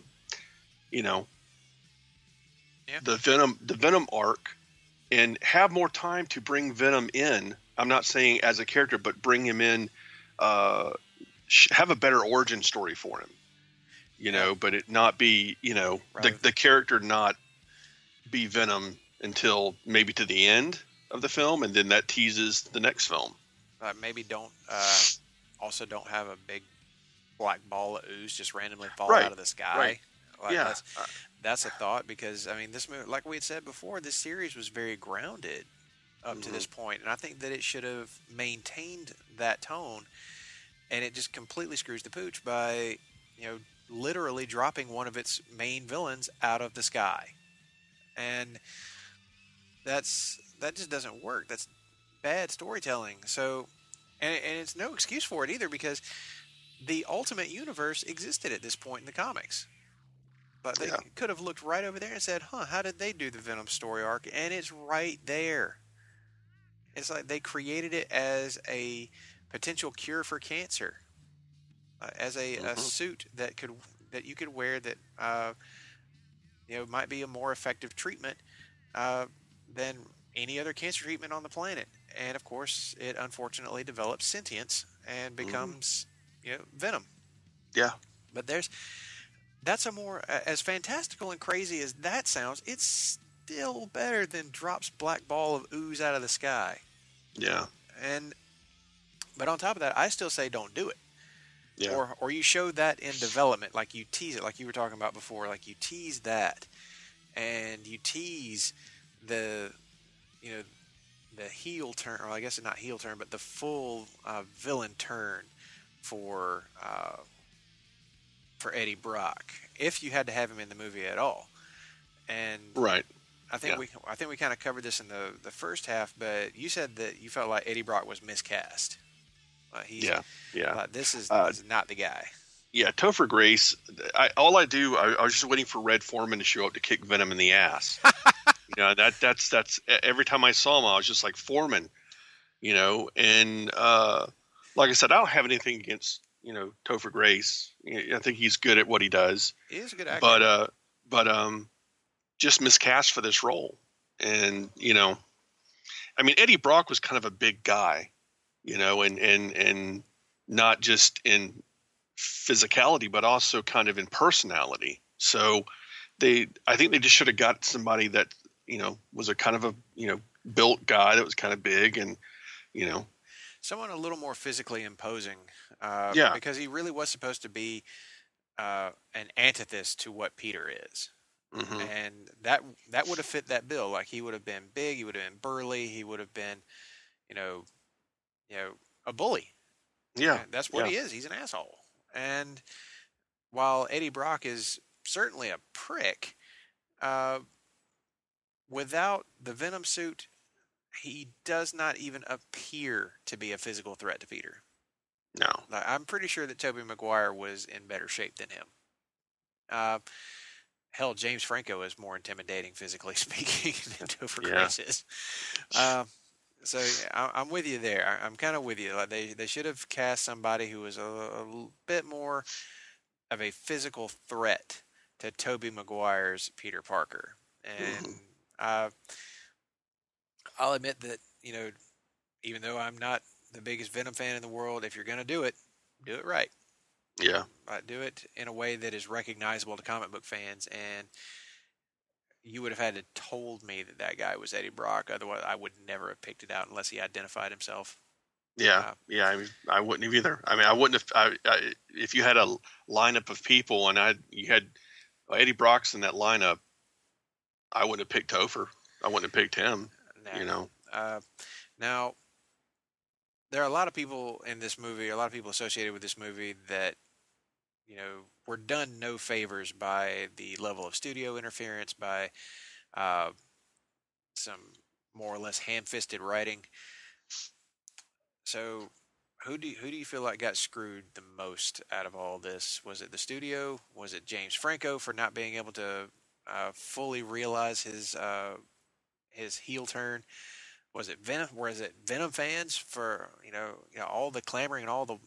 Venom arc and have more time to bring Venom in. I'm not saying as a character, but bring him in, have a better origin story for him, but it not be, the character not be Venom until maybe to the end of the film, and then that teases the next film. Maybe don't have a big black ball of ooze just randomly fall out of the sky. Right. That's a thought, because this movie, like we had said before, this series was very grounded up to this point, and I think that it should have maintained that tone, and it just completely screws the pooch by, literally dropping one of its main villains out of the sky, and that just doesn't work. That's bad storytelling. So, and it's no excuse for it either, because the Ultimate Universe existed at this point in the comics. But they could have looked right over there and said, how did they do the Venom story arc? And it's right there. It's like they created it as a potential cure for cancer, as a suit that you could wear that might be a more effective treatment than any other cancer treatment on the planet. And of course, it unfortunately develops sentience and becomes Venom. Yeah. But that's a more, as fantastical and crazy as that sounds, it's still better than drops black ball of ooze out of the sky. Yeah. But on top of that, I still say don't do it. Yeah. Or you show that in development, like you tease it, like you were talking about before, like you tease that, and you tease the heel turn, or I guess it's not heel turn, but the full villain turn for Eddie Brock, if you had to have him in the movie at all. And right. I think we kind of covered this in the first half, but you said that you felt like Eddie Brock was miscast. This is not the guy. Yeah, Topher Grace. I was just waiting for Red Foreman to show up to kick Venom in the ass. That's every time I saw him, I was just like, Foreman, and like I said, I don't have anything against Topher Grace. I think he's good at what he does. He is a good actor. But just miscast for this role. And, Eddie Brock was kind of a big guy, and not just in physicality, but also kind of in personality. So I think they just should have got somebody that, was a kind of a, built guy that was kind of big and, someone a little more physically imposing. Because he really was supposed to be an antithesis to what Peter is. Mm-hmm. And that would have fit that bill. Like, he would have been big, he would have been burly, he would have been, a bully. Yeah. And that's what he is. He's an asshole. And while Eddie Brock is certainly a prick, without the Venom suit, he does not even appear to be a physical threat to Peter. No. I'm pretty sure that Tobey Maguire was in better shape than him. Hell, James Franco is more intimidating physically speaking than Topher Grace is. So I'm with you there. I'm kind of with you. Like, they should have cast somebody who was a bit more of a physical threat to Tobey Maguire's Peter Parker. And I'll admit that, even though I'm not the biggest Venom fan in the world, if you're going to do it right. Yeah. Do it in a way that is recognizable to comic book fans, and you would have had to told me that guy was Eddie Brock. Otherwise, I would never have picked it out unless he identified himself. Yeah. I wouldn't have either. I wouldn't have. If you had a lineup of people and you had Eddie Brock's in that lineup, I wouldn't have picked Topher. I wouldn't have picked him. Now, there are a lot of people in this movie, a lot of people associated with this movie that, were done no favors by the level of studio interference, by some more or less ham-fisted writing. So, who do you feel like got screwed the most out of all this? Was it the studio? Was it James Franco for not being able to fully realize his heel turn? Was it Venom? Was it Venom fans for all the clamoring and all the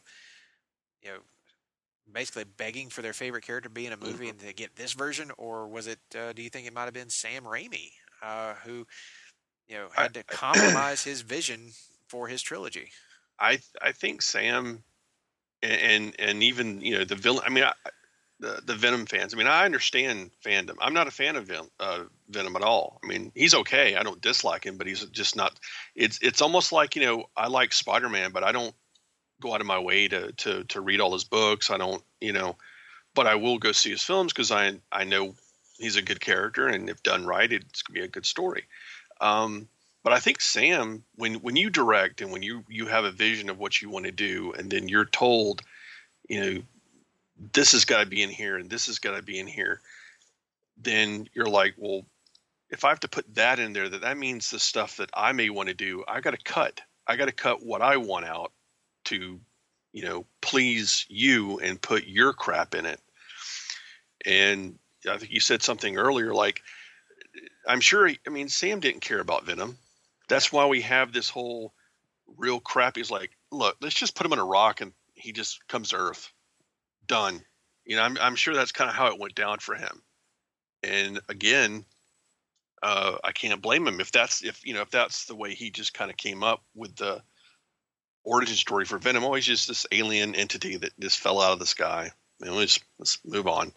basically begging for their favorite character to be in a movie and to get this version? Or was it? Do you think it might have been Sam Raimi who had to compromise his vision for his trilogy? I think Sam and even the villain. The Venom fans. I understand fandom. I'm not a fan of Venom at all. He's okay. I don't dislike him, but he's just not. It's almost like I like Spider-Man, but I don't go out of my way to read all his books. I don't but I will go see his films because I know he's a good character, and if done right, it's gonna be a good story. But I think Sam, when you direct and when you have a vision of what you want to do, and then you're told, this has got to be in here and this has got to be in here, then you're like, well, if I have to put that in there, that means the stuff that I may want to do, I got to cut. I got to cut what I want out to, please you and put your crap in it. And I think you said something earlier, like, I'm sure, Sam didn't care about Venom. That's why we have this whole real crap. He's like, look, let's just put him on a rock and he just comes to Earth. Done. I'm sure that's kind of how it went down for him. And again, I can't blame him if that's the way he just kind of came up with the origin story for Venom. Always just this alien entity that just fell out of the sky. Let's move on.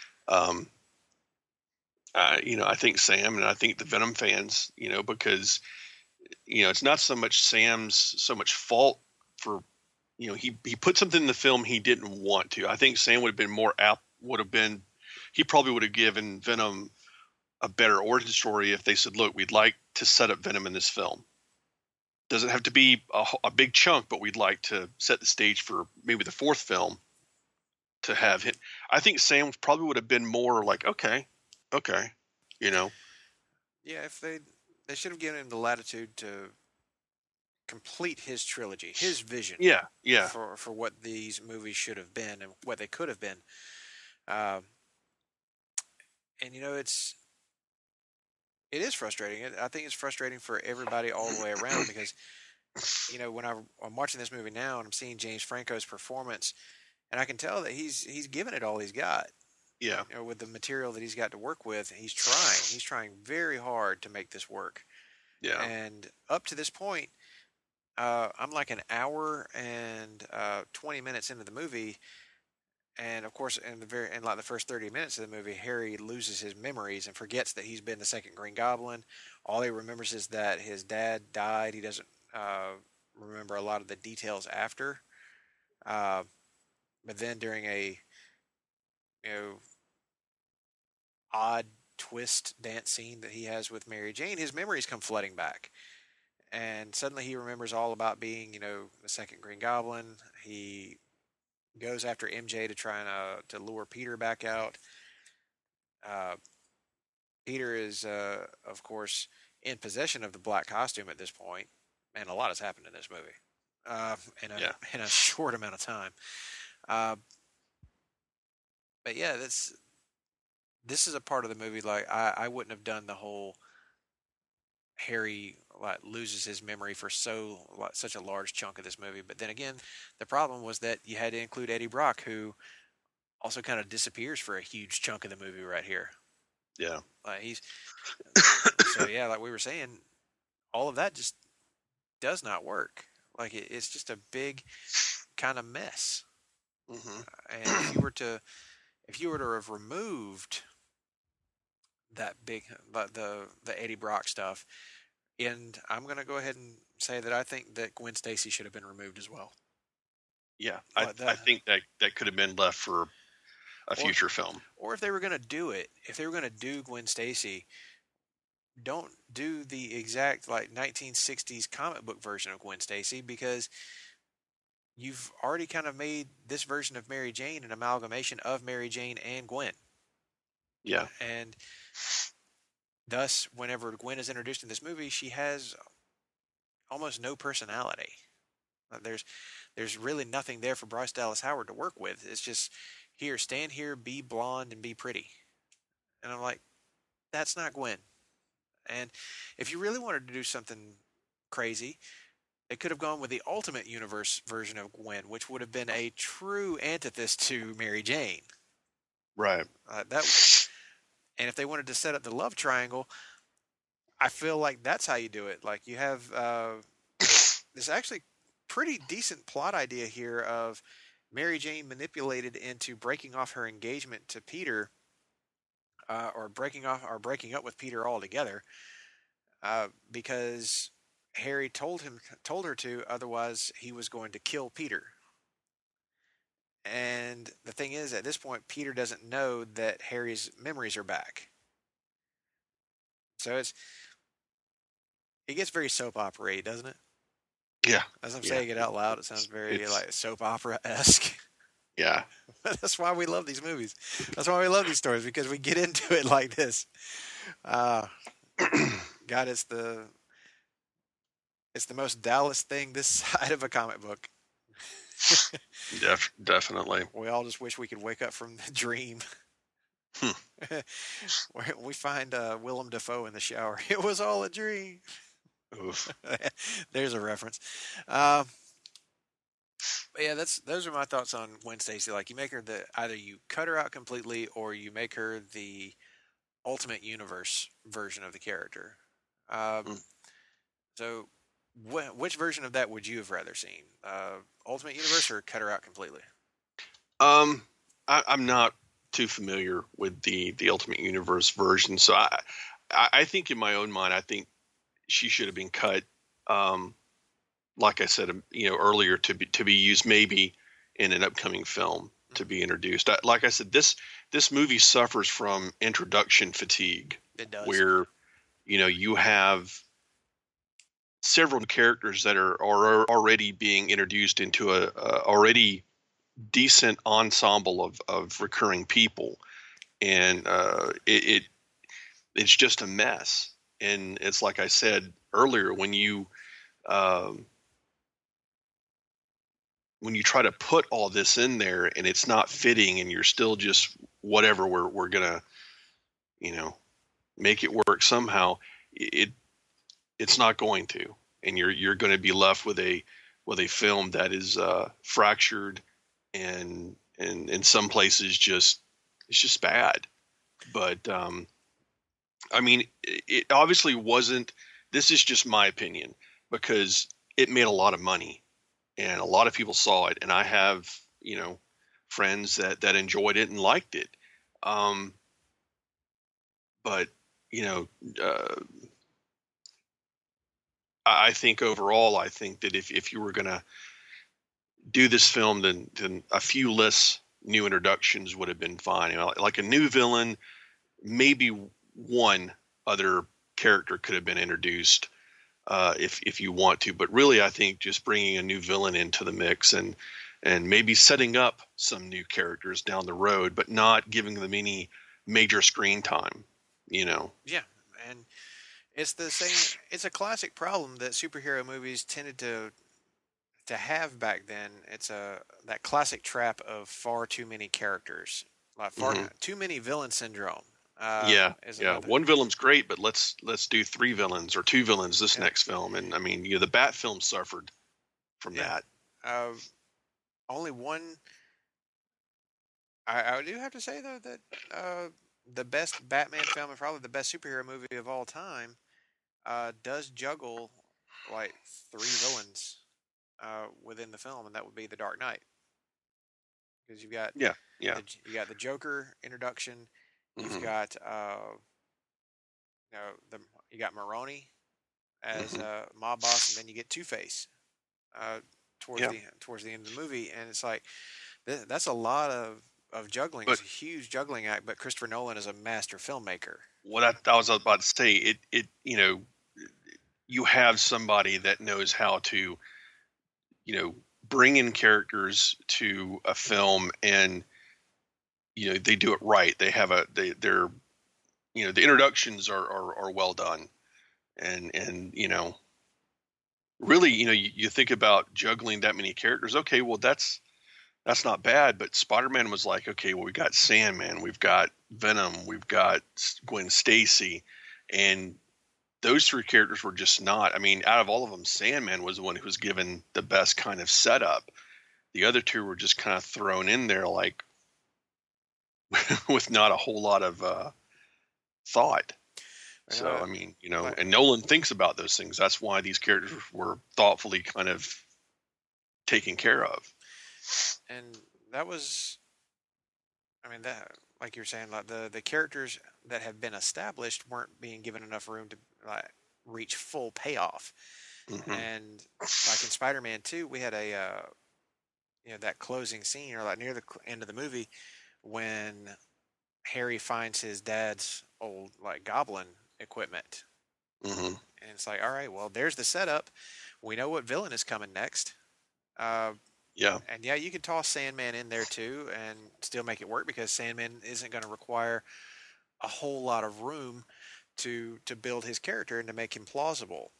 I think Sam and I think the Venom fans, because it's not so much Sam's fault for, he put something in the film he didn't want to. I think Sam would have been more apt. He probably would have given Venom a better origin story if they said, look, we'd like to set up Venom in this film. Doesn't have to be a big chunk, but we'd like to set the stage for maybe the fourth film to have him. I think Sam probably would have been more like, okay. Yeah, if they should have given him the latitude to complete his trilogy, his vision. Yeah. For what these movies should have been and what they could have been. It is frustrating. I think it's frustrating for everybody all the way around because, when I'm watching this movie now and I'm seeing James Franco's performance, and I can tell that he's given it all he's got. Yeah. With the material that he's got to work with, he's trying. He's trying very hard to make this work. Yeah. And up to this point, I'm like an hour and 20 minutes into the movie. And of course, in the first 30 minutes of the movie, Harry loses his memories and forgets that he's been the second Green Goblin. All he remembers is that his dad died. He doesn't remember a lot of the details after. But then during a odd twist dance scene that he has with Mary Jane, his memories come flooding back. And suddenly he remembers all about being, the second Green Goblin. He goes after MJ to try and to lure Peter back out. Peter is, of course, in possession of the black costume at this point, and a lot has happened in this movie in a short amount of time. But yeah, this is a part of the movie like I wouldn't have done the whole Harry loses his memory for such a large chunk of this movie. But then again, the problem was that you had to include Eddie Brock, who also kind of disappears for a huge chunk of the movie right here. Yeah. Like like we were saying, all of that just does not work. Like it's just a big kind of mess. Mm-hmm. And if you were to have removed that big the Eddie Brock stuff, and I'm going to go ahead and say that I think that Gwen Stacy should have been removed as well. Yeah, I think that could have been left for a future film. Or if they were going to do it, if they were going to do Gwen Stacy, don't do the exact 1960s comic book version of Gwen Stacy, because you've already kind of made this version of Mary Jane an amalgamation of Mary Jane and Gwen. Yeah. And thus, whenever Gwen is introduced in this movie, she has almost no personality. There's really nothing there for Bryce Dallas Howard to work with. It's just, here, stand here, be blonde, and be pretty. And I'm like, that's not Gwen. And if you really wanted to do something crazy, they could have gone with the Ultimate Universe version of Gwen, which would have been a true antithesis to Mary Jane. Right. And if they wanted to set up the love triangle, I feel like that's how you do it. Like you have this actually pretty decent plot idea here of Mary Jane manipulated into breaking off her engagement to Peter, or breaking up with Peter altogether, because Harry told her to, otherwise he was going to kill Peter. And the thing is, at this point, Peter doesn't know that Harry's memories are back. So It gets very soap opera-y, doesn't it? Yeah. As I'm saying it out loud, it sounds very like soap opera-esque. Yeah. That's why we love these movies. That's why we love these stories, because we get into it like this. God, it's the most Dallas thing this side of a comic book. Definitely. We all just wish we could wake up from the dream. We find Willem Dafoe in the shower. It was all a dream. Oof. There's a reference. But yeah, those are my thoughts on Gwen Stacy. Like, you make her either you cut her out completely, or you make her the Ultimate Universe version of the character. So, which version of that would you have rather seen? Ultimate Universe, or cut her out completely? I'm not too familiar with the Ultimate Universe version, so I think in my own mind, I think she should have been cut. Like I said, earlier, to be used maybe in an upcoming film to be introduced. Like I said, this movie suffers from introduction fatigue. It does. Where, you have several characters that are already being introduced into a already decent ensemble of recurring people, and it's just a mess. And it's like I said earlier, when you try to put all this in there and it's not fitting, and you're still just whatever, we're gonna make it work somehow, it's not going to, and you're going to be left with a film that is fractured and in some places it's just bad. But I mean, it obviously wasn't. This is just my opinion, because it made a lot of money and a lot of people saw it, and I have friends that enjoyed it and liked it. But I think overall, I think that if you were going to do this film, then a few less new introductions would have been fine. Like a new villain, maybe one other character could have been introduced if you want to. But really, I think just bringing a new villain into the mix and maybe setting up some new characters down the road, but not giving them any major screen time. Yeah, and it's the same. It's a classic problem that superhero movies tended to have back then. It's that classic trap of far too many characters, like too many villain syndrome. Yeah. One villain's great, but let's do 3 villains or 2 villains this next film. And I mean, the Bat film suffered from that. Only one. I do have to say though that the best Batman film and probably the best superhero movie of all time does juggle like 3 villains within the film, and that would be The Dark Knight. Because you've got you got the Joker introduction. You've got you got Maroni as mob boss, and then you get Two-Face towards the end of the movie, and it's like that's a lot of juggling. It's a huge juggling act, but Christopher Nolan is a master filmmaker. What I was about to say, you have somebody that knows how to bring in characters to a film, and they do it right. They have they're the introductions are well done, and really you think about juggling that many characters. Okay, well that's not bad, but Spider-Man was like, okay, well we got Sandman, we've got Venom, we've got Gwen Stacy, and those 3 characters were just not. I mean, out of all of them, Sandman was the one who was given the best kind of setup. The other 2 were just kind of thrown in there like with not a whole lot of thought. So, I mean, and Nolan thinks about those things. That's why these characters were thoughtfully kind of taken care of. And that was, I mean, that, like you're saying, like the characters that have been established weren't being given enough room to reach full payoff. And like in Spider-Man 2, we had that closing scene, or like near the end of the movie, when Harry finds his dad's old like goblin equipment, And it's like, all right, well, there's the setup. We know what villain is coming next. Yeah. And yeah, you could toss Sandman in there too and still make it work, because Sandman isn't going to require a whole lot of room to build his character and to make him plausible.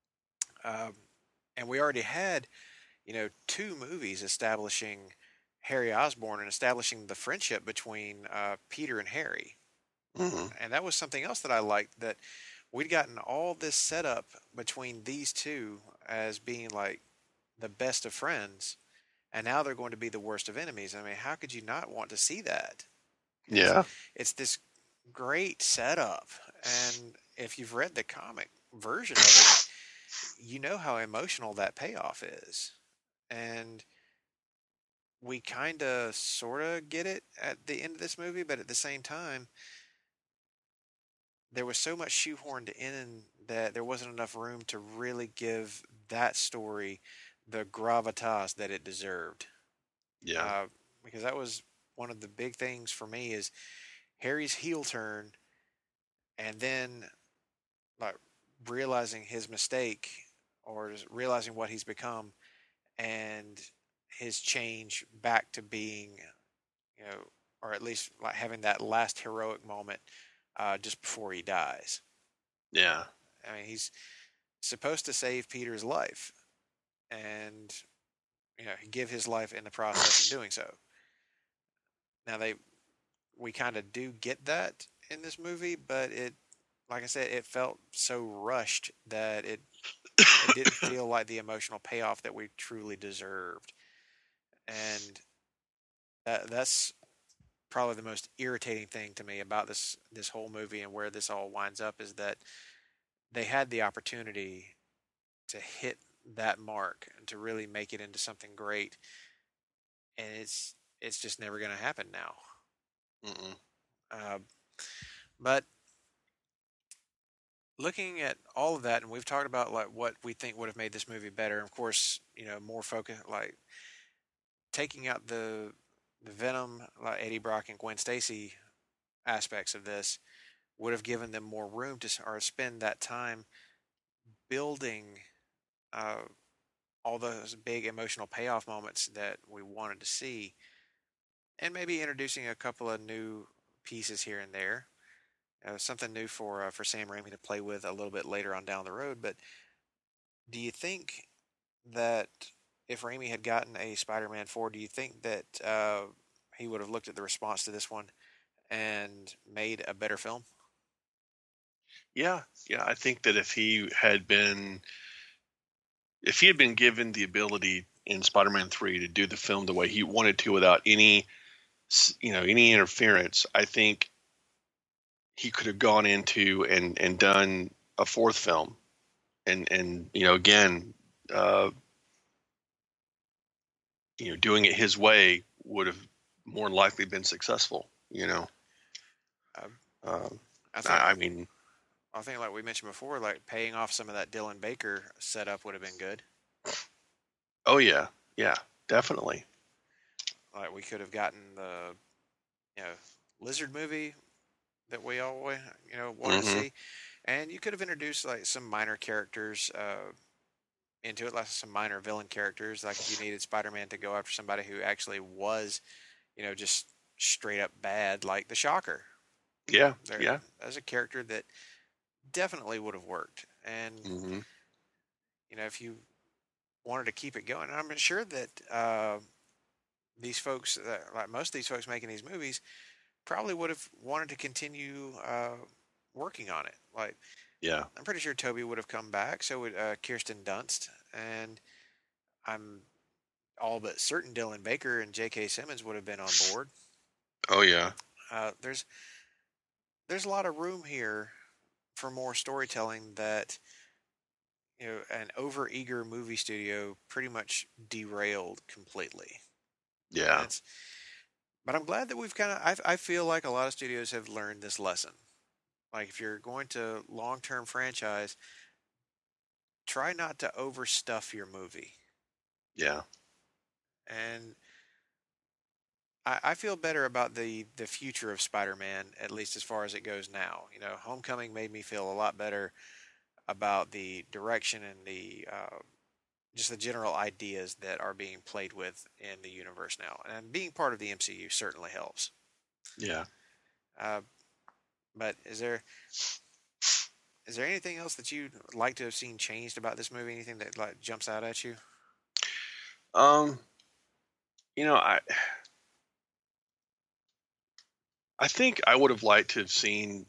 And we already had, 2 movies establishing Harry Osborn and establishing the friendship between Peter and Harry. Mm-hmm. And that was something else that I liked, that we'd gotten all this setup between these two as being like the best of friends, and now they're going to be the worst of enemies. I mean, how could you not want to see that? Yeah. It's this great setup, and if you've read the comic version of it, you know how emotional that payoff is. And we kind of sort of get it at the end of this movie, but at the same time, there was so much shoehorned in that there wasn't enough room to really give that story the gravitas that it deserved. Yeah. Because that was one of the big things for me, is Harry's heel turn, and then like realizing his mistake, or just realizing what he's become, and his change back to being, or at least like having that last heroic moment just before he dies. Yeah. I mean, he's supposed to save Peter's life, and give his life in the process of doing so. Now we kind of do get that in this movie, but it, like I said, it felt so rushed that it didn't feel like the emotional payoff that we truly deserved. And that's probably the most irritating thing to me about this whole movie and where this all winds up, is that they had the opportunity to hit that mark and to really make it into something great, and it's just never going to happen now. But looking at all of that, and we've talked about like what we think would have made this movie better. And of course, more focus, like taking out the Venom, like Eddie Brock and Gwen Stacy aspects of this, would have given them more room to spend that time building all those big emotional payoff moments that we wanted to see, and maybe introducing a couple of new pieces here and there. Something new for Sam Raimi to play with a little bit later on down the road. But do you think that if Raimi had gotten a Spider-Man 4, do you think that he would have looked at the response to this one and made a better film? Yeah. I think that if he had been given the ability in Spider-Man 3 to do the film the way he wanted to, without any interference, I think he could have gone into and done a 4th film, and again, doing it his way would have more than likely been successful. I think like we mentioned before, like paying off some of that Dylan Baker setup would have been good. Oh yeah, definitely. Like we could have gotten the Lizard movie that we all wanted to see, and you could have introduced like some minor characters into it, like some minor villain characters. Like if you needed Spider-Man to go after somebody who actually was, just straight up bad, like the Shocker. Yeah. As a character that definitely would have worked, and if you wanted to keep it going, I'm sure that these folks, like most of these folks making these movies, probably would have wanted to continue working on it. Like, yeah, I'm pretty sure Toby would have come back. So would Kirsten Dunst, and I'm all but certain Dylan Baker and J.K. Simmons would have been on board. Oh yeah. There's a lot of room here for more storytelling that an overeager movie studio pretty much derailed completely. Yeah. But I'm glad that we've I feel like a lot of studios have learned this lesson. Like if you're going to long-term franchise, try not to overstuff your movie. Yeah. And I feel better about the future of Spider-Man, at least as far as it goes now. Homecoming made me feel a lot better about the direction and the just the general ideas that are being played with in the universe now. And being part of the MCU certainly helps. Yeah. But is there anything else that you'd like to have seen changed about this movie? Anything that like jumps out at you? You know, I think I would have liked to have seen,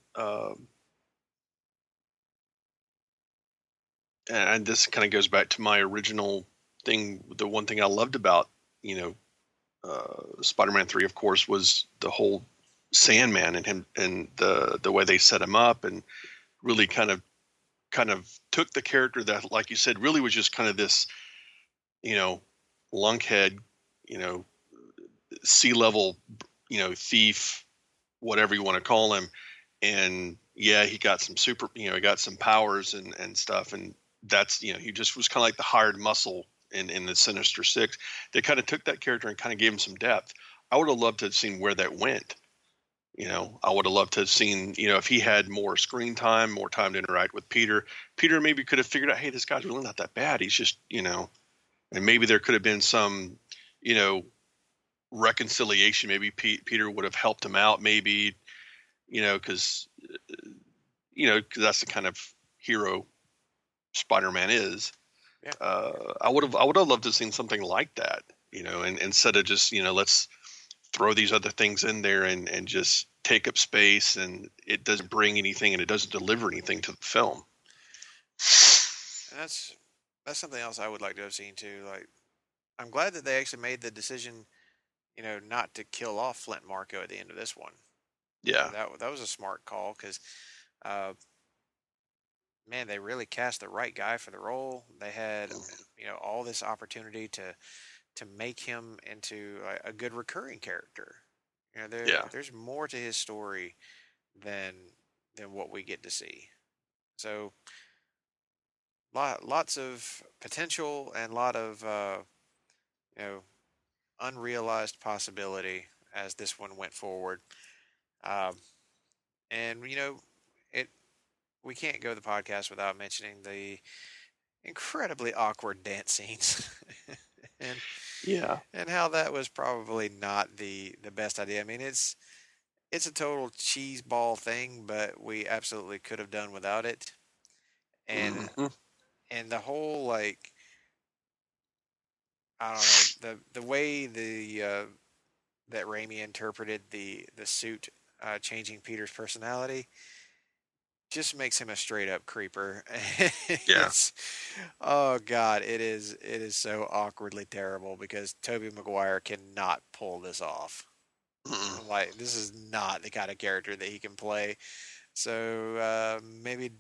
and this kind of goes back to my original thing. The one thing I loved about, Spider-Man 3, of course, was the whole Sandman and him and the way they set him up, and really kind of took the character that, like you said, really was just kind of this, lunkhead, sea-level, thief, whatever you want to call him. And yeah, he got some he got some powers and stuff. And that's, he just was kind of like the hired muscle in the Sinister Six. They kind of took that character and kind of gave him some depth. I would have loved to have seen where that went. I would have loved to have seen, if he had more screen time, more time to interact with Peter. Peter maybe could have figured out, hey, this guy's really not that bad. He's just, and maybe there could have been some, reconciliation. Maybe Peter would have helped him out, maybe, because that's the kind of hero Spider-Man is. Yeah. I would have loved to have seen something like that, and instead of just, let's throw these other things in there and just take up space, and it doesn't bring anything and it doesn't deliver anything to the film. And that's something else I would like to have seen too. Like, I'm glad that they actually made the decision, not to kill off Flint Marko at the end of this one. Yeah. That was a smart call because, man, they really cast the right guy for the role. They had, all this opportunity to make him into a good recurring character. There's more to his story than what we get to see. So lots of potential and a lot of unrealized possibility as this one went forward. And we can't go the podcast without mentioning the incredibly awkward dance scenes. And how that was probably not the best idea. I mean, it's a total cheese ball thing, but we absolutely could have done without it. And and the whole, I don't know, the way that Raimi interpreted the suit changing Peter's personality just makes him a straight up creeper. Yeah. Oh God, it is so awkwardly terrible because Tobey Maguire cannot pull this off. Like, this is not the kind of character that he can play. So maybe,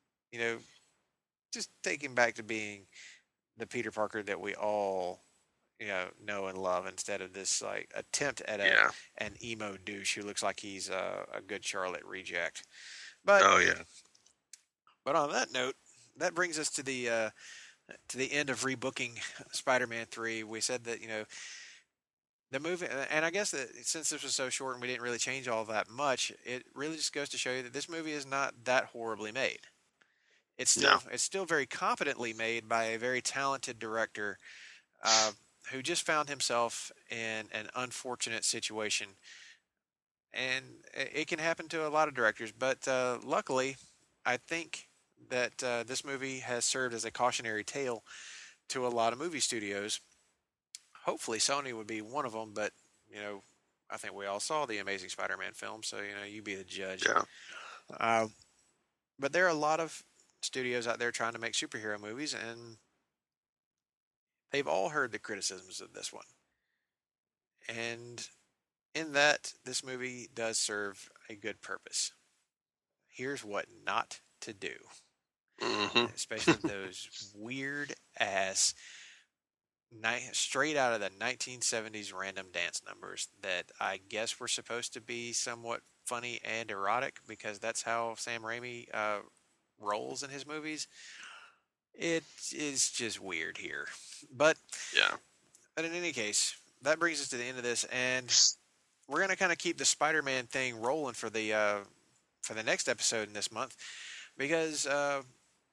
just take him back to being the Peter Parker that we all, know and love, instead of this attempt at an emo douche who looks like he's a good Charlotte reject. But But on that note, that brings us to the end of rebooking Spider-Man 3. We said that the movie, and I guess that since this was so short and we didn't really change all that much, it really just goes to show you that this movie is not that horribly made. It's still very competently made by a very talented director who just found himself in an unfortunate situation. And it can happen to a lot of directors, but luckily, I think that this movie has served as a cautionary tale to a lot of movie studios. Hopefully Sony would be one of them, but, I think we all saw the Amazing Spider-Man film, so, you be the judge. Yeah. But there are a lot of studios out there trying to make superhero movies, and they've all heard the criticisms of this one. And in that, this movie does serve a good purpose. Here's what not to do. Especially those weird-ass, straight out of the 1970s random dance numbers that I guess were supposed to be somewhat funny and erotic, because that's how Sam Raimi rolls in his movies. It is just weird here. But in any case, that brings us to the end of this, and we're going to kind of keep the Spider-Man thing rolling for the next episode in this month, because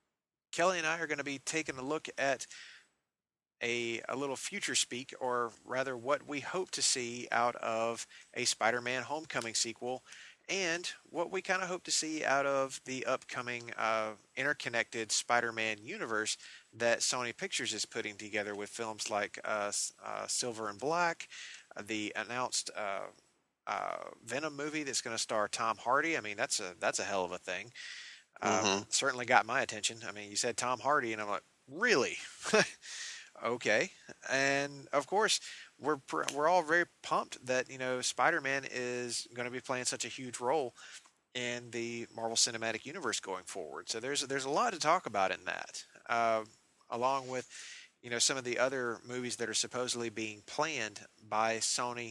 Kelly and I are going to be taking a look at a little future speak, or rather what we hope to see out of a Spider-Man Homecoming sequel, and what we kind of hope to see out of the upcoming interconnected Spider-Man universe that Sony Pictures is putting together with films like Silver and Black, the announced Venom movie that's going to star Tom Hardy. I mean, that's a hell of a thing. Certainly got my attention. I mean, you said Tom Hardy, and I'm like, really? Okay. And of course, we're all very pumped that Spider-Man is going to be playing such a huge role in the Marvel Cinematic Universe going forward. So there's a lot to talk about in that, along with some of the other movies that are supposedly being planned by Sony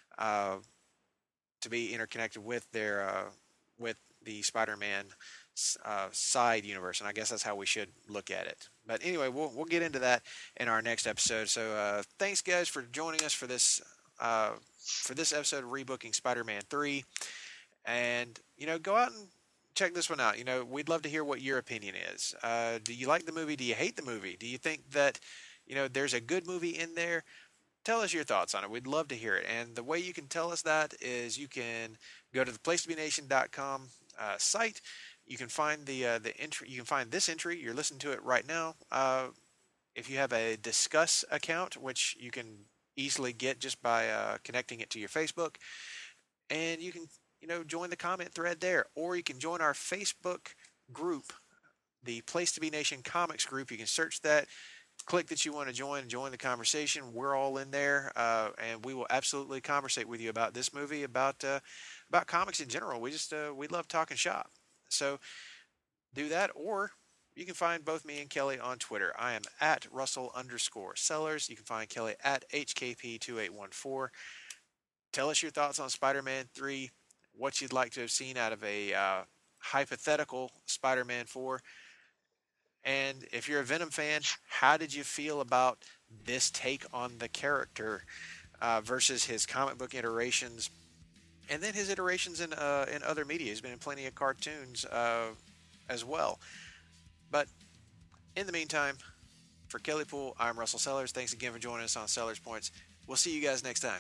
to be interconnected with their with the Spider-Man side universe, and I guess that's how we should look at it. But anyway, we'll get into that in our next episode. So thanks, guys, for joining us for this episode of Rebooking Spider-Man 3. And go out and check this one out. We'd love to hear what your opinion is. Do you like the movie? Do you hate the movie? Do you think that there's a good movie in there? Tell us your thoughts on it. We'd love to hear it. And the way you can tell us that is you can go to the PlaceToBeNation.com site. You can find the entry. You can find this entry. You're listening to it right now. If you have a Discuss account, which you can easily get just by connecting it to your Facebook, and you can join the comment thread there, or you can join our Facebook group, the Place to Be Nation Comics group. You can search that, click that you want to join the conversation. We're all in there, and we will absolutely conversate with you about this movie, about comics in general. We love talking shop. So do that, or you can find both me and Kelly on Twitter. I am at Russell_Sellers. You can find Kelly at HKP2814. Tell us your thoughts on Spider-Man 3, what you'd like to have seen out of a hypothetical Spider-Man 4. And if you're a Venom fan, how did you feel about this take on the character versus his comic book iterations? And then his iterations in other media. He's been in plenty of cartoons as well. But in the meantime, for Kelly Poole, I'm Russell Sellers. Thanks again for joining us on Sellers Points. We'll see you guys next time.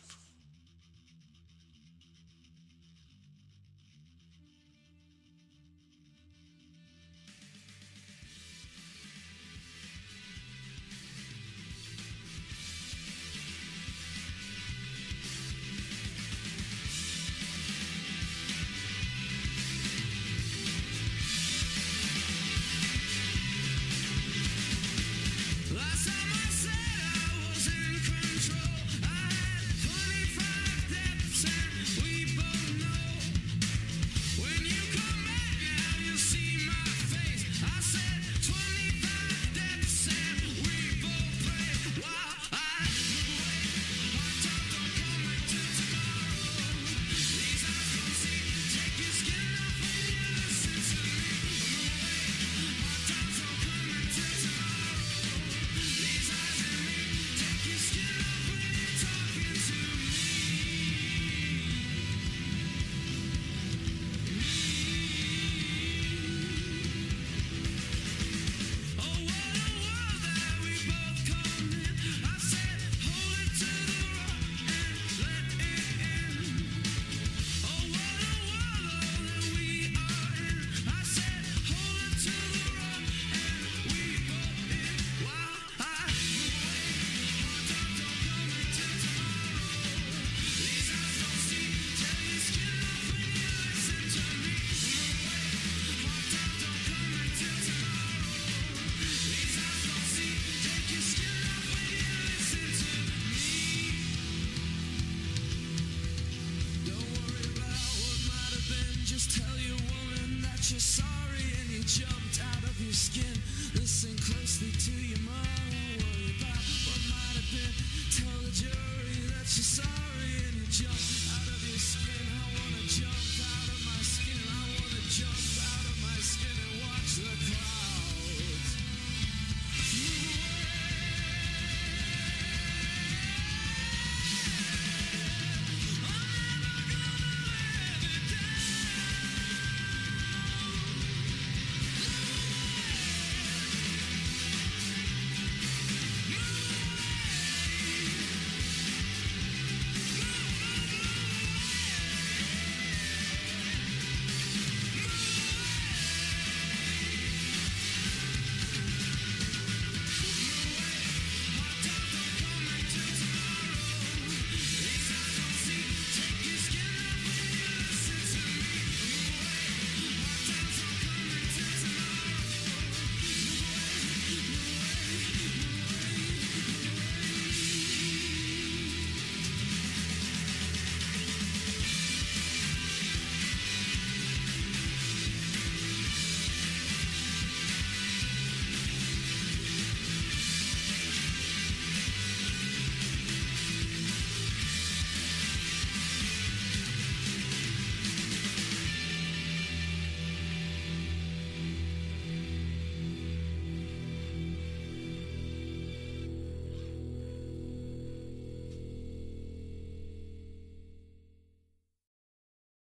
You're sorry and you jumped out of your skin. Listen closely to your mom. Don't worry about what might have been. Tell the jury that you're sorry.